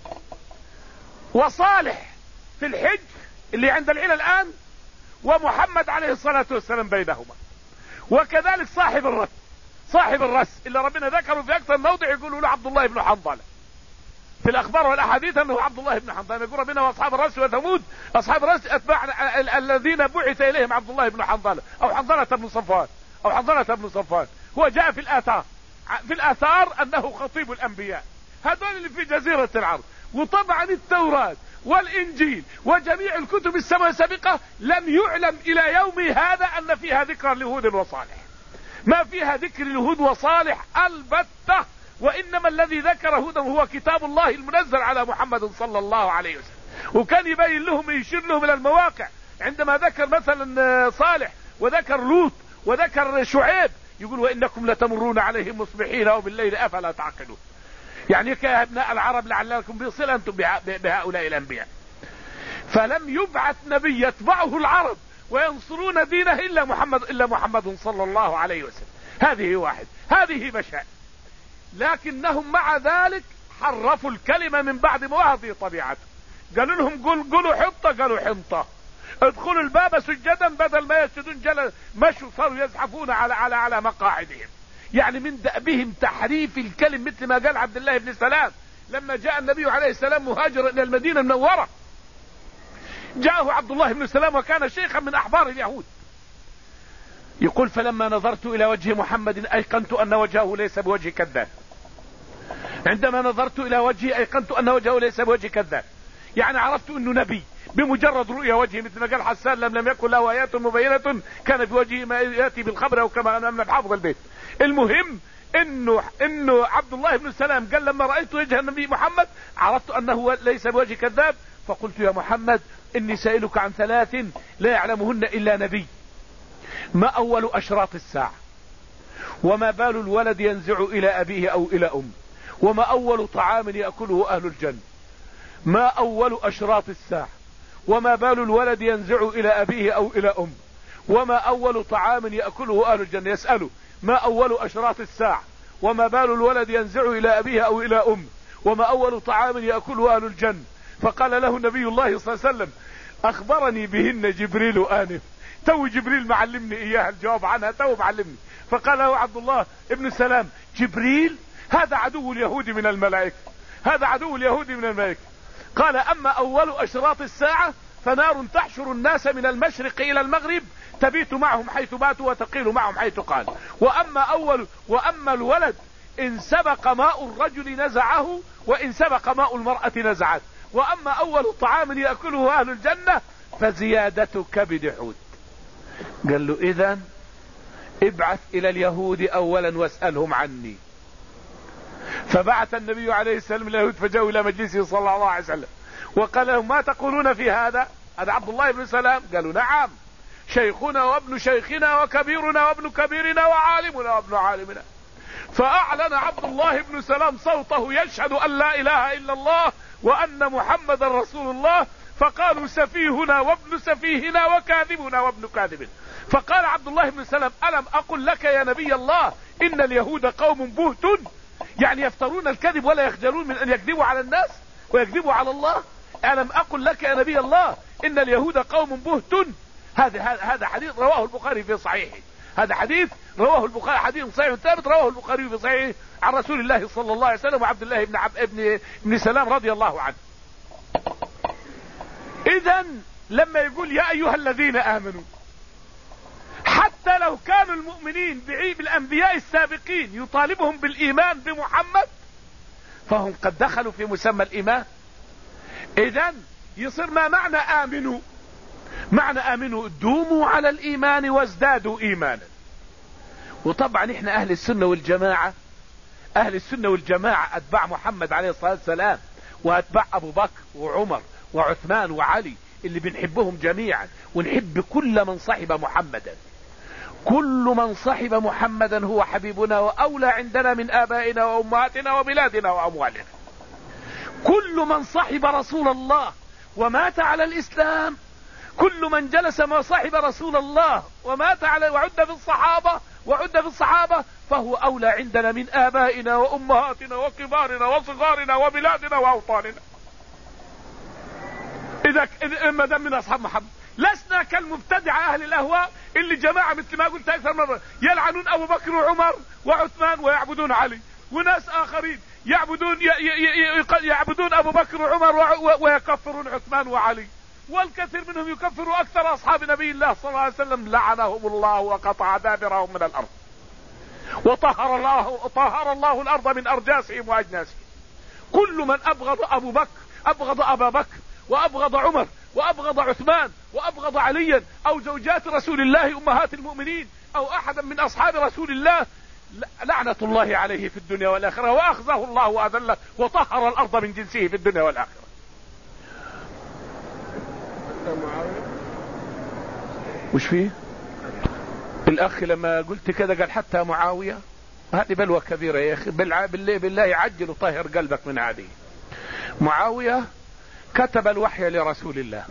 وصالح في الحج اللي عند العلا الان، ومحمد عليه الصلاة والسلام بينهما. وكذلك صاحب الرس صاحب الرس اللي ربنا ذكره في اكثر موضع يقولوا له عبد الله بن حنظلة في الاخبار والاحاديث انه عبد الله بن حنظلة. يقول ربنا: واصحاب الرس وثمود اصحاب الرس اتباع الذين بعث اليهم عبد الله بن حنظلة او حنظلة بن صفوان او حنظلة بن صفوان. هو جاء في الاثار في الاثار انه خطيب الانبياء، هذول اللي في جزيرة العرب. وطبعا التوراة والانجيل وجميع الكتب السابقة لم يعلم الى يوم هذا ان فيها ذكر لهود وصالح، ما فيها ذكر لهود وصالح البتة. وانما الذي ذكر هودا هو كتاب الله المنزل على محمد صلى الله عليه وسلم. وكان يبين لهم يشير لهم الى المواقع عندما ذكر مثلا صالح وذكر لوط وذكر شعيب، يقول: وانكم لتمرون عليهم مصبحين او بالليل افلا تعقلون. يعني يا ابناء العرب لعلكم بصل انتم بهؤلاء الانبياء. فلم يبعث نبي يتبعه العرب وينصرون دينه الا محمد الا محمد صلى الله عليه وسلم. هذه واحد، هذه مشاعر. لكنهم مع ذلك حرفوا الكلمة من بعد ما هذه طبيعته. قالوا لهم قل قولوا حنطة، قالوا حنطة. ادخلوا الباب سجدا، بدل ما يسجدون جل مشوا صاروا يزحفون على على على مقاعدهم. يعني من دأبهم تحريف الكلم، مثل ما قال عبد الله بن سلام لما جاء النبي عليه السلام مهاجرا الى المدينة المنورة. جاءه عبد الله بن سلام وكان شيخا من احبار اليهود، يقول فلما نظرت الى وجه محمد ايقنت ان وجهه ليس بوجه كذاب. عندما نظرت الى وجهه ايقنت ان وجهه ليس بوجه كذاب، يعني عرفت انه نبي بمجرد رؤيا وجهه، مثل ما قال حسان لم لم يكن له ايات مبينة كان في وجهه ما ياتي بالخبر، او كما امنا بحافظ البيت. المهم انه انه عبد الله بن سلام قال لما رايت وجه النبي محمد عرفت انه ليس بوجه كذاب، فقلت يا محمد اني سائلك عن ثلاث لا يعلمهن الا نبي: ما اول اشراط الساعة؟ وما بال الولد ينزع الى ابيه او الى امه؟ وما اول طعام يأكله اهل الجنة؟ ما اول اشراط الساعة؟ وما بال الولد ينزع الى ابيه او الى امه؟ وما اول طعام يأكله اهل الجنة؟ يسأله ما اول اشراط الساعة؟ وما بال الولد ينزع الى ابيه او الى امه؟ وما اول طعام يأكله اهل الجنة؟ فقال له نبي الله صلى الله عليه وسلم: اخبرني بهن جبريل انف، تو جبريل معلمني اياها، الجواب عنها تو معلمني. فقال له عبد الله ابن سلام: جبريل هذا عدو اليهود من الملائكة، هذا عدو اليهود من الملائكة. قال: اما اول اشراط الساعة فنار تحشر الناس من المشرق الى المغرب، تبيت معهم حيث باتوا وتقيل معهم حيث قال. واما اول واما الولد ان سبق ماء الرجل نزعه، وان سبق ماء المرأة نزعت. واما اول طعام يأكله اهل الجنة فزيادة كبد حوت. قال له: اذا ابعث الى اليهود اولا واسألهم عني. فبعث النبي عليه السلام اليهود فجاءوا الى مجلسه صلى الله عليه وسلم وقال لهم: ما تقولون في هذا؟ هذا عبد الله بن سلام. قالوا: نعم، شيخنا وابن شيخنا وكبيرنا وابن كبيرنا وعالمنا وابن عالمنا. فاعلن عبد الله بن سلام صوته يشهد ان لا اله الا الله وان محمد رسول الله. فقالوا: سفيهنا وابن سفيهنا وكاذبنا وابن كاذبنا. فقال عبد الله بن سلام: ألم أقل لك يا نبي الله إن اليهود قوم بهت، يعني يفترون الكذب ولا يخجلون من أن يكذبوا على الناس ويكذبوا على الله. ألم أقل لك يا نبي الله إن اليهود قوم بهت. هذا هذا حديث رواه البخاري في صحيحه، هذا حديث رواه البخاري، حديث صحيح ثابت رواه البخاري في صحيحه عن رسول الله صلى الله عليه وسلم وعبد الله بن عب ابن ابن سلام رضي الله عنه. إذا لما يقول يا أيها الذين آمنوا، حتى لو كانوا المؤمنين بعيب الأنبياء السابقين يطالبهم بالإيمان بمحمد، فهم قد دخلوا في مسمى الإيمان. إذا يصير ما معنى آمنوا؟ معنى آمنوا دوموا على الإيمان وازدادوا إيمانا. وطبعا احنا أهل السنة والجماعة، أهل السنة والجماعة أتباع محمد عليه الصلاة والسلام وأتباع أبو بكر وعمر وعثمان وعلي اللي بنحبهم جميعا، ونحب كل من صحب محمدا. كل من صحب محمدا هو حبيبنا وأولى عندنا من آبائنا وأمهاتنا وبلادنا وأموالنا. كل من صحب رسول الله ومات على الإسلام، كل من جلس ما صحب رسول الله ومات على وعد في الصحابة وعد في الصحابة فهو أولى عندنا من آبائنا وأمهاتنا وكبارنا وصغارنا وبلادنا وأوطاننا. إذا إما دم من أصحاب محمد. لسنا كالمبتدع أهل الأهواء اللي جماعة مثل ما قلت أكثر مرة يلعنون أبو بكر وعمر وعثمان ويعبدون علي، وناس آخرين يعبدون يعبدون أبو بكر وعمر ويكفرون عثمان وعلي، والكثير منهم يكفر أكثر أصحاب نبي الله صلى الله عليه وسلم لعنهم الله وقطع دابرهم من الأرض، وطهر الله طهر الله الأرض من أرجاسهم وأجناسهم. كل من أبغض أبو بكر أبغض أبا بكر وأبغض عمر وأبغض عثمان وأبغض عليا أو زوجات رسول الله أمهات المؤمنين أو أحدا من أصحاب رسول الله لعنة الله عليه في الدنيا والآخرة، وأخزاه الله وأذله وطهر الأرض من جنسه في الدنيا والآخرة. وش فيه الأخ لما قلت كذا قال حتى معاوية؟ هذه بلوى كبيرة يا أخي، بالله بالله عجل وطهر قلبك من هذه. معاوية كتب الوحي لرسول الله،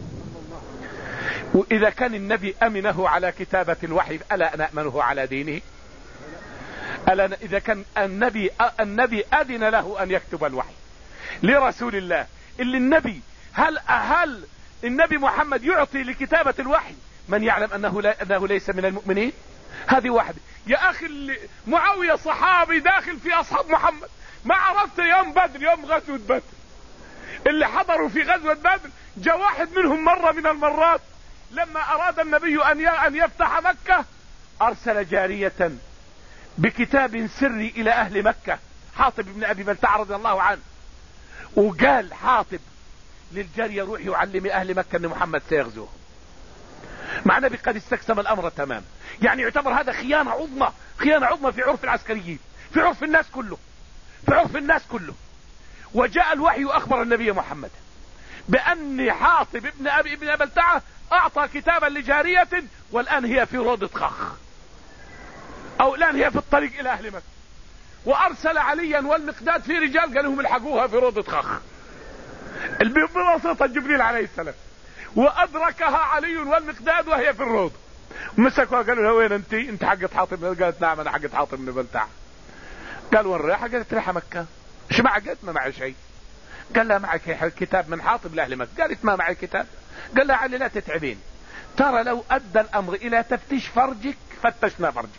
وإذا كان النبي أمنه على كتابة الوحي ألا نأمنه على دينه؟ ألا إذا كان النبي النبي أذن له أن يكتب الوحي لرسول الله، اللي النبي هل هل النبي محمد يعطي لكتابة الوحي من يعلم أنه لا أنه ليس من المؤمنين؟ هذه واحدة. يا أخي معاوية صحابي داخل في أصحاب محمد، ما عرفت يوم بدر، يوم غزوة بدر اللي حضروا في غزوة بدر، جاء واحد منهم مرة من المرات لما أراد النبي أن يفتح مكة أرسل جارية بكتاب سري إلى أهل مكة، حاطب بن أبي بلتع رضي الله عنه، وقال حاطب للجارية روح يعلم أهل مكة أن محمد سيغزوه، مع النبي قد استقسم الأمر تمام. يعني يعتبر هذا خيانة عظمى، خيانة عظمى في عرف العسكريين، في عرف الناس كله، في عرف الناس كله. وجاء الوحي أخبر النبي محمد بأن حاطب ابن أبي ابن بلتعة أعطى كتابا لجارية، والآن هي في روضة خخ، أو الآن هي في الطريق إلى أهل مكة. وأرسل عليا والمقداد في رجال قالوا لهم الحقوها في روضة خخ بواسطة جبريل عليه السلام، وأدركها علي والمقداد وهي في الروضة، مسكوها قالوا لها وين أنت؟ أنت حقت حاطب؟ قالت نعم أنا حقت حاطب بن بلتعة. قال وين رايحة؟ قالت رايحة مكة. ايش معك؟ قالت ما معي شيء. قال لها معك كتاب من حاطب لأهل مكة؟ قالت ما معي كتاب. قال لها علي لا تتعبين، ترى لو أدى الأمر إلى تفتيش فرجك فتشنا فرجك،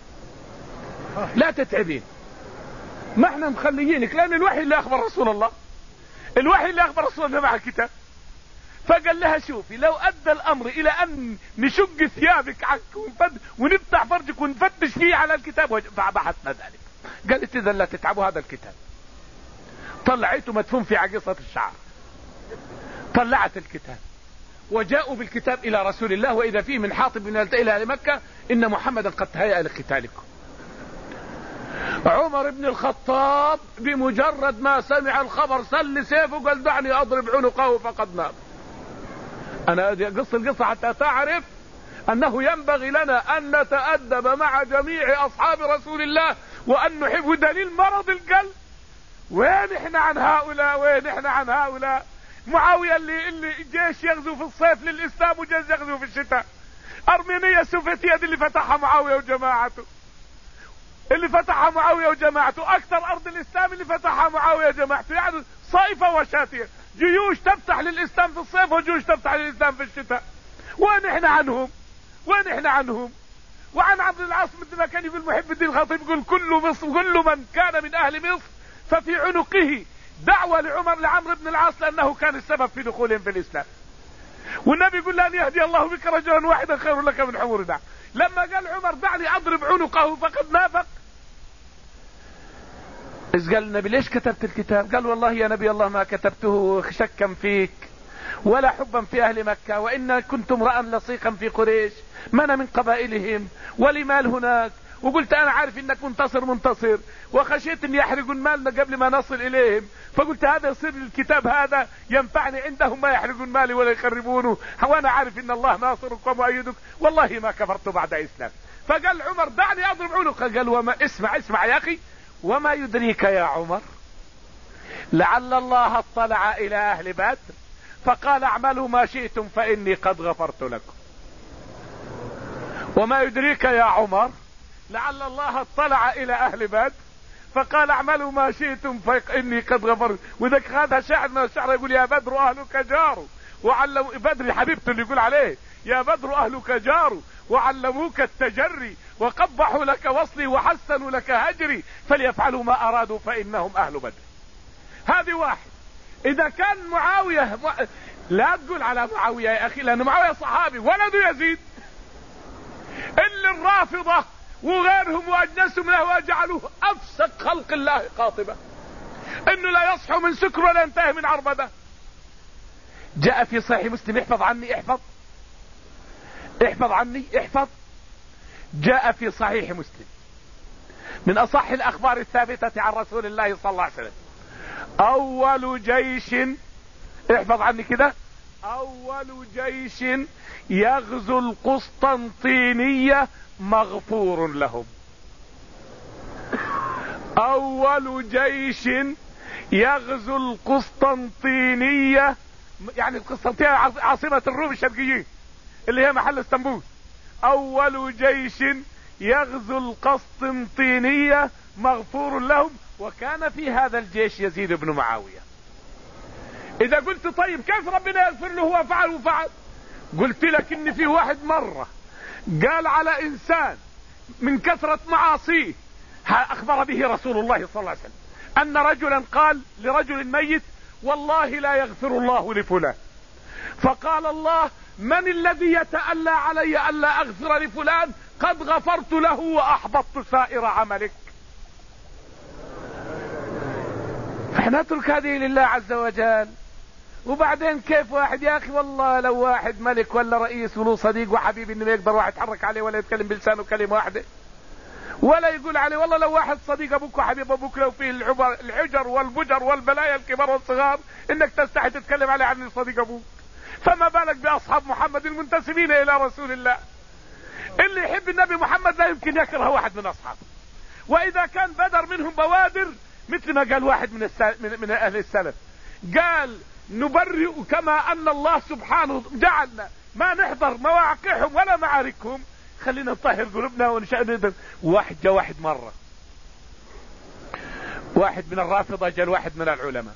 لا تتعبين، ما احنا مخليينك، لأن الوحي اللي أخبر رسول الله، الوحي اللي أخبر رسول الله مع الكتاب. فقال لها شوفي لو أدى الأمر إلى أن نشق ثيابك عنك ونفتح فرجك ونفتش فيه على الكتاب فبحثنا ذلك. قالت إذا لا تتعبوا هذا الكتاب. طلعته مدفون في عقيصة الشعر، طلعت الكتاب وجاءوا بالكتاب إلى رسول الله، وإذا فيه من حاطب بن بلتعة إلى أهل مكة إن محمدا قد تهيأ لقتالكم. عمر بن الخطاب بمجرد ما سمع الخبر سل سيفه قال دعني أضرب عنقه فقد مات. أنا قص القصة حتى تعرف أنه ينبغي لنا أن نتأدب مع جميع أصحاب رسول الله وأن نحب، دليل مرض القلب. وين احنا عن هؤلاء؟ وين احنا عن هؤلاء؟ معاوية اللي اللي جيش يغزو في الصيف للإسلام وجيش يغزو في الشتاء. أرمينيا السوفيتية اللي فتحها معاوية وجماعته، اللي فتحها معاوية وجماعته، أكثر أرض الإسلام اللي فتحها معاوية وجماعته، يعني صيفة وشاتية، جيوش تفتح للإسلام في الصيف وجيوش تفتح للإسلام في الشتاء. وين احنا عنهم؟ وين احنا عنهم؟ وعن عبد العاص مثل ما كان يقول محب الدين الخطيب، يقول كل مصر كل من كان من أهل مصر ففي عنقه دعوة لعمر لعمرو بن العاص لأنه كان السبب في دخولهم في الإسلام. والنبي يقول لأن يهدي الله بك رجلا واحدا خير لك من حمر النعم. لما قال عمر دعني أضرب عنقه فقد نافق، إذ قال النبي ليش كتبت الكتاب؟ قال والله يا نبي الله ما كتبته شكا فيك ولا حبا في أهل مكة، وإن كنت امرأ لصيقا في قريش، ما أنا من قبائلهم ولي مال هناك، وقلت أنا عارف إنك منتصر منتصر، وخشيت أن يحرقوا المال قبل ما نصل إليهم، فقلت هذا يصير الكتاب هذا ينفعني عندهم، ما يحرقون مالي ولا يخربونه، وأنا عارف إن الله ناصرك ومؤيدك، والله ما كفرت بعد إسلام. فقال عمر دعني أضرب عنقه. قال وما اسمع اسمع يا أخي، وما يدريك يا عمر لعل الله اطلع إلى أهل بدر فقال اعملوا ما شئتم فإني قد غفرت لكم. وما يدريك يا عمر لعل الله اطلع إلى أهل بدر فقال اعملوا ما شئتم فإني قد غفرت. وذاك هذا شاعر من الشعر يقول يا بدر أهلك جار وعلموا، بدر حبيبته اللي يقول عليه يا بدر أهلك جار وعلموك التجري وقبحوا لك وصلي وحسنوا لك هجري فليفعلوا ما أرادوا فإنهم أهل بدر. هذه واحد. إذا كان معاوية م... لا تقول على معاوية يا أخي، لأن معاوية صحابي ولد يزيد، اللي الرافضة وغيرهم وأجنسهم له وجعلوه أفسق خلق الله قاطبة، إنه لا يصحو من سكر ولا ينتهي من عربدة. جاء في صحيح مسلم، احفظ عني احفظ احفظ عني احفظ جاء في صحيح مسلم من أصح الأخبار الثابتة عن رسول الله صلى الله عليه وسلم، أول جيش، احفظ عني كده، أول جيش يغزو القسطنطينية مغفور لهم. أول جيش يغزو القسطنطينية، يعني القسطنطينية عاصمة الروم الشرقيين اللي هي محل اسطنبول. أول جيش يغزو القسطنطينية مغفور لهم، وكان في هذا الجيش يزيد بن معاوية. اذا قلت طيب كيف ربنا يغفر له وفعل وفعل؟ قلت لك ان في واحد مرة قال على انسان من كثرة معاصيه، اخبر به رسول الله صلى الله عليه وسلم ان رجلا قال لرجل ميت والله لا يغفر الله لفلان، فقال الله من الذي يتألى علي ألا أغفر لفلان؟ قد غفرت له وأحبطت سائر عملك. فاحنا نترك هذه لله عز وجل. وبعدين كيف واحد يا اخي والله لو واحد ملك ولا رئيس وله صديق وحبيب انه ما يقدر واحد يتحرك عليه ولا يتكلم بلسانه كلمة واحدة، ولا يقول عليه والله لو واحد صديق ابوك وحبيب ابوك لو فيه الحجر والبجر والبلايا الكبار والصغار انك تستحي تتكلم عليه عن صديق ابوك، فما بالك باصحاب محمد المنتسبين الى رسول الله. اللي يحب النبي محمد لا يمكن يكره واحد من اصحابه. واذا كان بدر منهم بوادر مثل ما قال واحد من, السل... من... من اهل السلف، قال نبرئ كما ان الله سبحانه جعلنا ما نحضر مواقعهم ولا معاركهم، خلينا نطهر قلوبنا ونشأ. واحد جاء واحد مرة، واحد من الرافضة جاء واحد من العلماء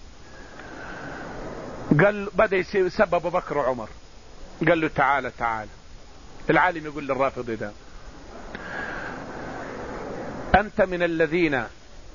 قال بدأ يسب ابو بكر وعمر، قال له تعالى تعالى. العالم يقول للرافض ده انت من الذين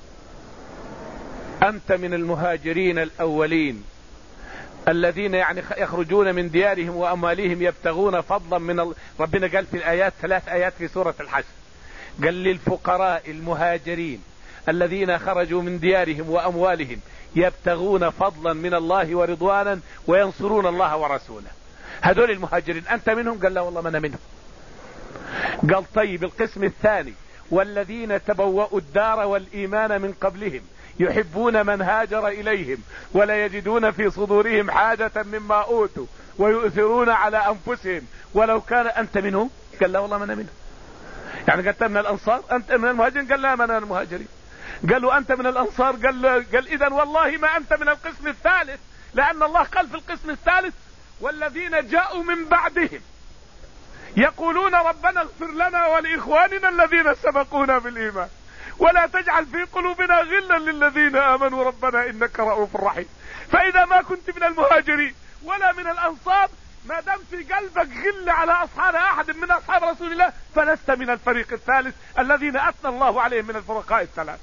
انت من المهاجرين الاولين الذين يعني يخرجون من ديارهم واموالهم يبتغون فضلا من ال... ربنا قال في الايات ثلاث ايات في سورة الحشر، قال للفقراء المهاجرين الذين خرجوا من ديارهم واموالهم يبتغون فضلا من الله ورضوانا وينصرون الله ورسوله. هذول المهاجرين انت منهم؟ قال لا والله ما انا منهم. قال طيب القسم الثاني والذين تبوأوا الدار والايمان من قبلهم يحبون من هاجر اليهم ولا يجدون في صدورهم حاجة مما اوتوا ويؤثرون على انفسهم ولو كان انت منهم؟ قال لا والله ما انا منهم. يعني قلت من الانصار؟ انت من المهاجرين؟ قال لا ما انا المهاجرين. قالوا انت من الانصار؟ قال قال اذا والله ما انت من القسم الثالث، لان الله قال في القسم الثالث والذين جاءوا من بعدهم يقولون ربنا اغفر لنا ولاخواننا الذين سبقونا بالايمان ولا تجعل في قلوبنا غلا للذين امنوا ربنا انك رؤوف رحيم. فاذا ما كنت من المهاجرين ولا من الانصار، ما دام في قلبك غل على اصحاب احد من اصحاب رسول الله فلست من الفريق الثالث الذين اثنى الله عليهم من الفرقاء الثلاث.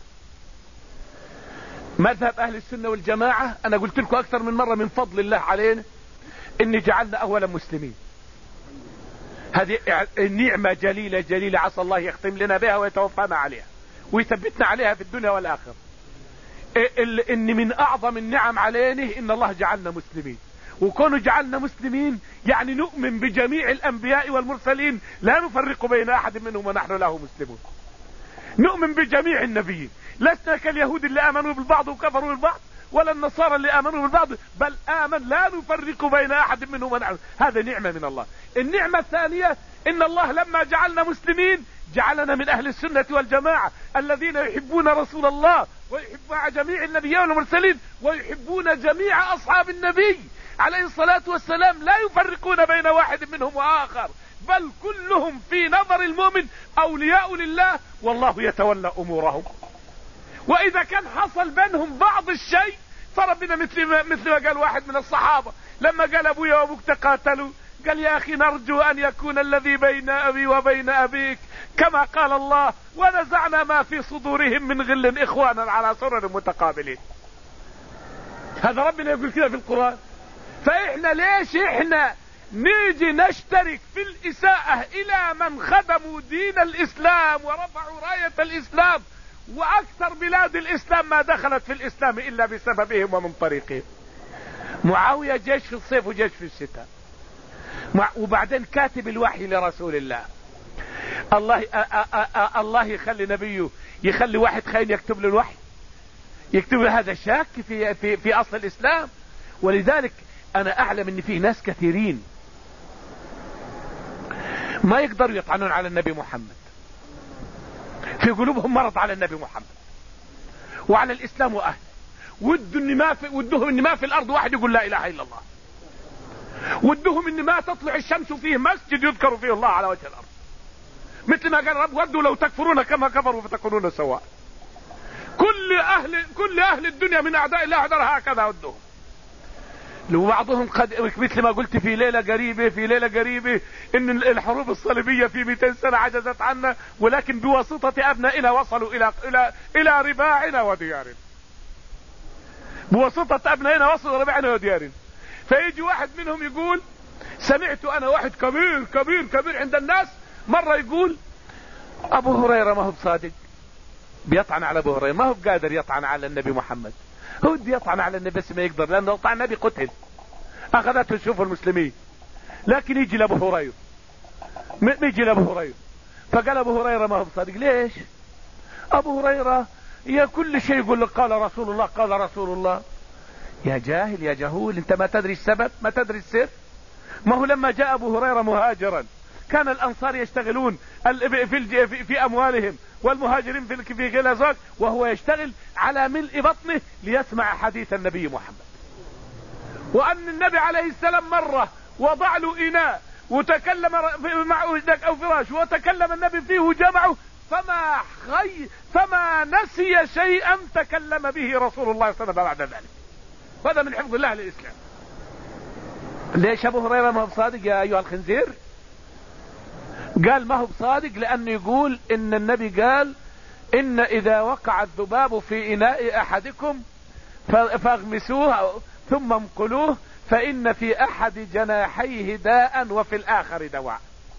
مذهب اهل السنة والجماعة انا قلت لكم اكثر من مرة من فضل الله علينا ان جعلنا اولا مسلمين. هذه النعمة جليلة جليلة، عسى الله يختم لنا بها ويتوفانا عليها ويثبتنا عليها في الدنيا والآخرة. ان من اعظم النعم علينا ان الله جعلنا مسلمين، وكونوا جعلنا مسلمين يعني نؤمن بجميع الانبياء والمرسلين لا نفرق بين احد منهم ونحن له مسلمون. نؤمن بجميع النبيين، لسنا كاليهود اللي امنوا بالبعض وكفروا بالبعض، ولا النصارى اللي امنوا بالبعض، بل امن لا نفرق بين احد منهم ونحن. هذا نعمة من الله. النعمة الثانية ان الله لما جعلنا مسلمين جعلنا من اهل السنة والجماعة الذين يحبون رسول الله ويحبون جميع النبيين والمرسلين ويحبون جميع اصحاب النبي عليه الصلاة والسلام، لا يفرقون بين واحد منهم واخر، بل كلهم في نظر المؤمن اولياء لله والله يتولى امورهم. واذا كان حصل بينهم بعض الشيء فربنا مثل ما, مثل ما قال واحد من الصحابة لما قال ابويا وابوك تقاتلوا، قال يا اخي نرجو ان يكون الذي بين ابي وبين ابيك كما قال الله ونزعنا ما في صدورهم من غل اخوانا على سرر متقابلين. هذا ربنا يقول كده في القرآن. فاحنا ليش احنا نيجي نشترك في الاساءة الى من خدموا دين الاسلام ورفعوا راية الاسلام، واكثر بلاد الاسلام ما دخلت في الاسلام الا بسببهم ومن طريقهم. معاوية جيش في الصيف وجيش في الشتاء، وبعدين كاتب الوحي لرسول الله. الله آآ آآ الله يخلي نبيه يخلي واحد خاين يكتب له الوحي، يكتب له هذا شاك في في في اصل الاسلام. ولذلك انا اعلم ان فيه ناس كثيرين ما يقدروا يطعنون على النبي محمد، في قلوبهم مرض على النبي محمد وعلى الاسلام واهله، ودوا ان ما في ودهم ان ما في الارض واحد يقول لا اله الا الله، ودهم ان ما تطلع الشمس فيه مسجد يذكر فيه الله على وجه الارض، مثل ما قال رب ودوا لو تكفرون كما كفروا فتكونون سواء. كل اهل كل اهل الدنيا من اعداء الله احذر هكذا ودهم. لو بعضهم قد مثل ما قلت في ليلة قريبة في ليلة قريبة ان الحروب الصليبية في مئتين سنة عجزت عنا، ولكن بواسطة ابنائنا وصلوا الى الى الى رباعنا وديارنا. بواسطة ابنائنا وصلوا رباعنا وديارنا. فيجي واحد منهم يقول سمعت انا واحد كبير كبير كبير عند الناس مرة يقول ابو هريرة ما هو بصادق، بيطعن على ابو هريرة، ما هو بقادر يطعن على النبي محمد، هو بده يطعن على النبي بس ما يقدر، لانه لو طعن النبي قتل اخذته تشوف المسلمين. لكن يجي لابو هريرة يجي لابو هريرة فقال ابو هريرة ما هو بصادق. ليش؟ ابو هريرة يا كل شيء يقول لك قال رسول الله قال رسول الله. يا جاهل يا جهول، انت ما تدري السبب، ما تدري السر. ما هو لما جاء ابو هريرة مهاجرا كان الانصار يشتغلون في في اموالهم والمهاجرين في في غلازات، وهو يشتغل على ملء بطنه ليسمع حديث النبي محمد. وان النبي عليه السلام مرة وضع له اناء وتكلم معه او فراش وتكلم النبي فيه وجمعه، فما خي فما نسي شيئا تكلم به رسول الله صلى الله عليه وسلم بعد ذلك. هذا من حفظ الله للإسلام. ليش ابو هريرة ما هو بصادق يا ايها الخنزير؟ قال ما هو بصادق لانه يقول ان النبي قال ان اذا وقع الذباب في اناء احدكم فاغمسوه ثم انقلوه فان في احد جناحيه داء وفي الاخر دواء.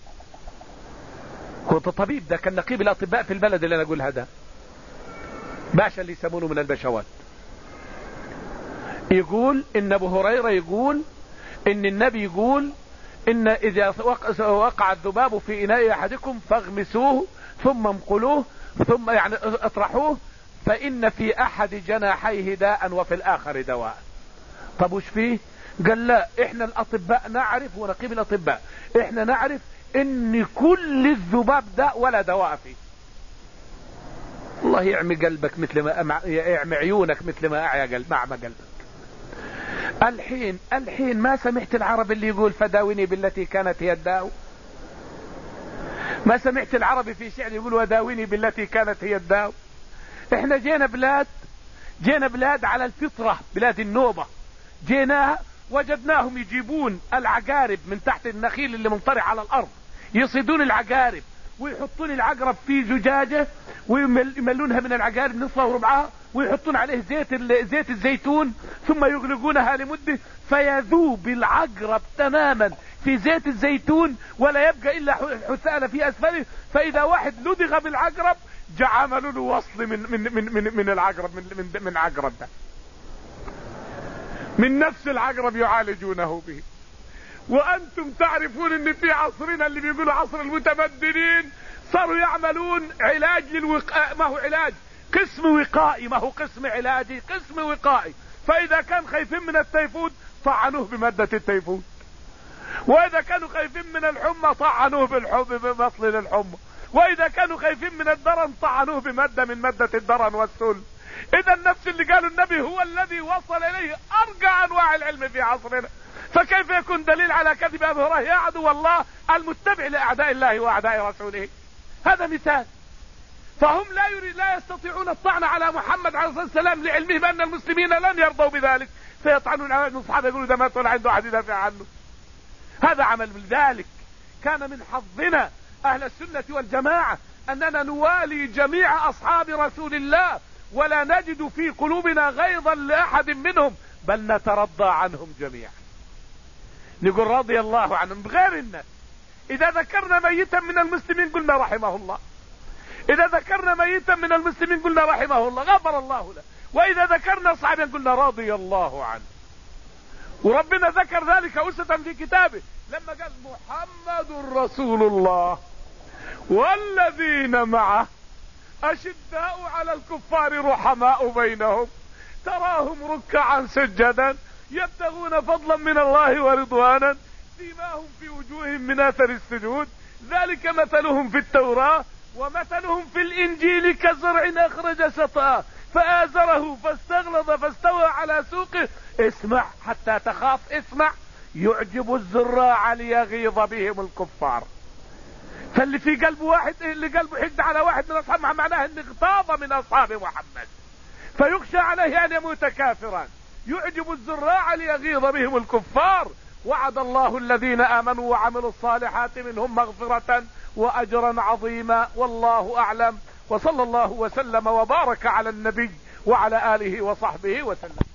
هو طبيب، ده كان نقيب الاطباء في البلد اللي انا اقول هذا، باشا اللي يسمونه من البشوات. يقول ان ابو هريرة يقول ان النبي يقول ان اذا وقع الذباب في اناء احدكم فاغمسوه ثم انقلوه ثم يعني اطرحوه فان في احد جناحيه داء وفي الاخر دواء. طب وش فيه؟ قال لا، احنا الاطباء نعرف، ونقيب الاطباء احنا نعرف ان كل الذباب داء ولا دواء فيه. الله يعمي قلبك مثل ما يعمي عيونك مثل ما اعيا قلب ما اعمى قلبك. الحين الحين ما سمعت العرب اللي يقول فداوني بالتي كانت هي الداء؟ ما سمعت العربي في شعر يقول وداوني بالتي كانت هي الداء؟ احنا جينا بلاد جينا بلاد على الفطرة، بلاد النوبة، جيناها وجدناهم يجيبون العقارب من تحت النخيل اللي منطرح على الارض، يصيدون العقارب ويحطون العقرب في زجاجة ويملونها من العقارب نصها وربعها ويحطون عليه زيت زيت الزيتون ثم يغلقونها لمدة فيذوب العقرب تماما في زيت الزيتون ولا يبقى الا حثالة في اسفله. فاذا واحد لدغ بالعقرب جاء عملوا له وصل من من من من, من العقرب من من, من عقرب ده، من نفس العقرب يعالجونه به. وانتم تعرفون ان في عصرنا اللي بيقولوا عصر المتمدنين صاروا يعملون علاج للوقاء، ما هو علاج، قسم وقائي، ما هو قسم علاجي، قسم وقائي. فاذا كان خايفين من التيفود طعنوه بمادة التيفود، واذا كانوا خايفين من الحمى طعنوه بالحب بمصل للحمى، واذا كانوا خايفين من الدرن طعنوه بمادة من مادة الدرن والسل. اذا نفس اللي قاله النبي هو الذي وصل اليه ارجع انواع العلم في عصرنا، فكيف يكون دليل على كذب ابي هريرة يا عدو الله المتبع لاعداء الله واعداء رسوله؟ هذا مثال. فهم لا يريد لا يستطيعون الطعن على محمد عليه الصلاة والسلام لعلمهم ان المسلمين لن يرضوا بذلك، فيطعنون على الصحابة يقولوا ده ما طلع عنده احد يدافع عنه. هذا عمل. من ذلك كان من حظنا اهل السنة والجماعة اننا نوالي جميع اصحاب رسول الله ولا نجد في قلوبنا غيظا لاحد منهم، بل نترضى عنهم جميعا، نقول رضي الله عنهم بغير الناس. اذا ذكرنا ميتا من المسلمين قلنا رحمه الله، اذا ذكرنا ميتا من المسلمين قلنا رحمه الله غفر الله له، واذا ذكرنا صحابيا قلنا رضي الله عنه. وربنا ذكر ذلك أسة في كتابه لما قال محمد رسول الله والذين معه أشداء على الكفار رحماء بينهم تراهم ركعا سجدا يبتغون فضلا من الله ورضوانا سيماهم في وجوههم من اثر السجود ذلك مثلهم في التوراة ومثلهم في الانجيل كزرع اخرج شطاه فآزره فاستغلظ فاستوى على سوقه اسمع حتى تخاف اسمع يعجب الزراع ليغيظ بهم الكفار فاللي في قلبه واحد، اللي قلبه حقد على واحد من اصحاب محمد معناه ان اغتاظ من اصحاب محمد، فيخشى عليه ان يموت كافرا. يعجب الزراع ليغيظ بهم الكفار. وعد الله الذين امنوا وعملوا الصالحات منهم مغفرة واجرا عظيما. والله اعلم، وصلى الله وسلم وبارك على النبي وعلى اله وصحبه وسلم.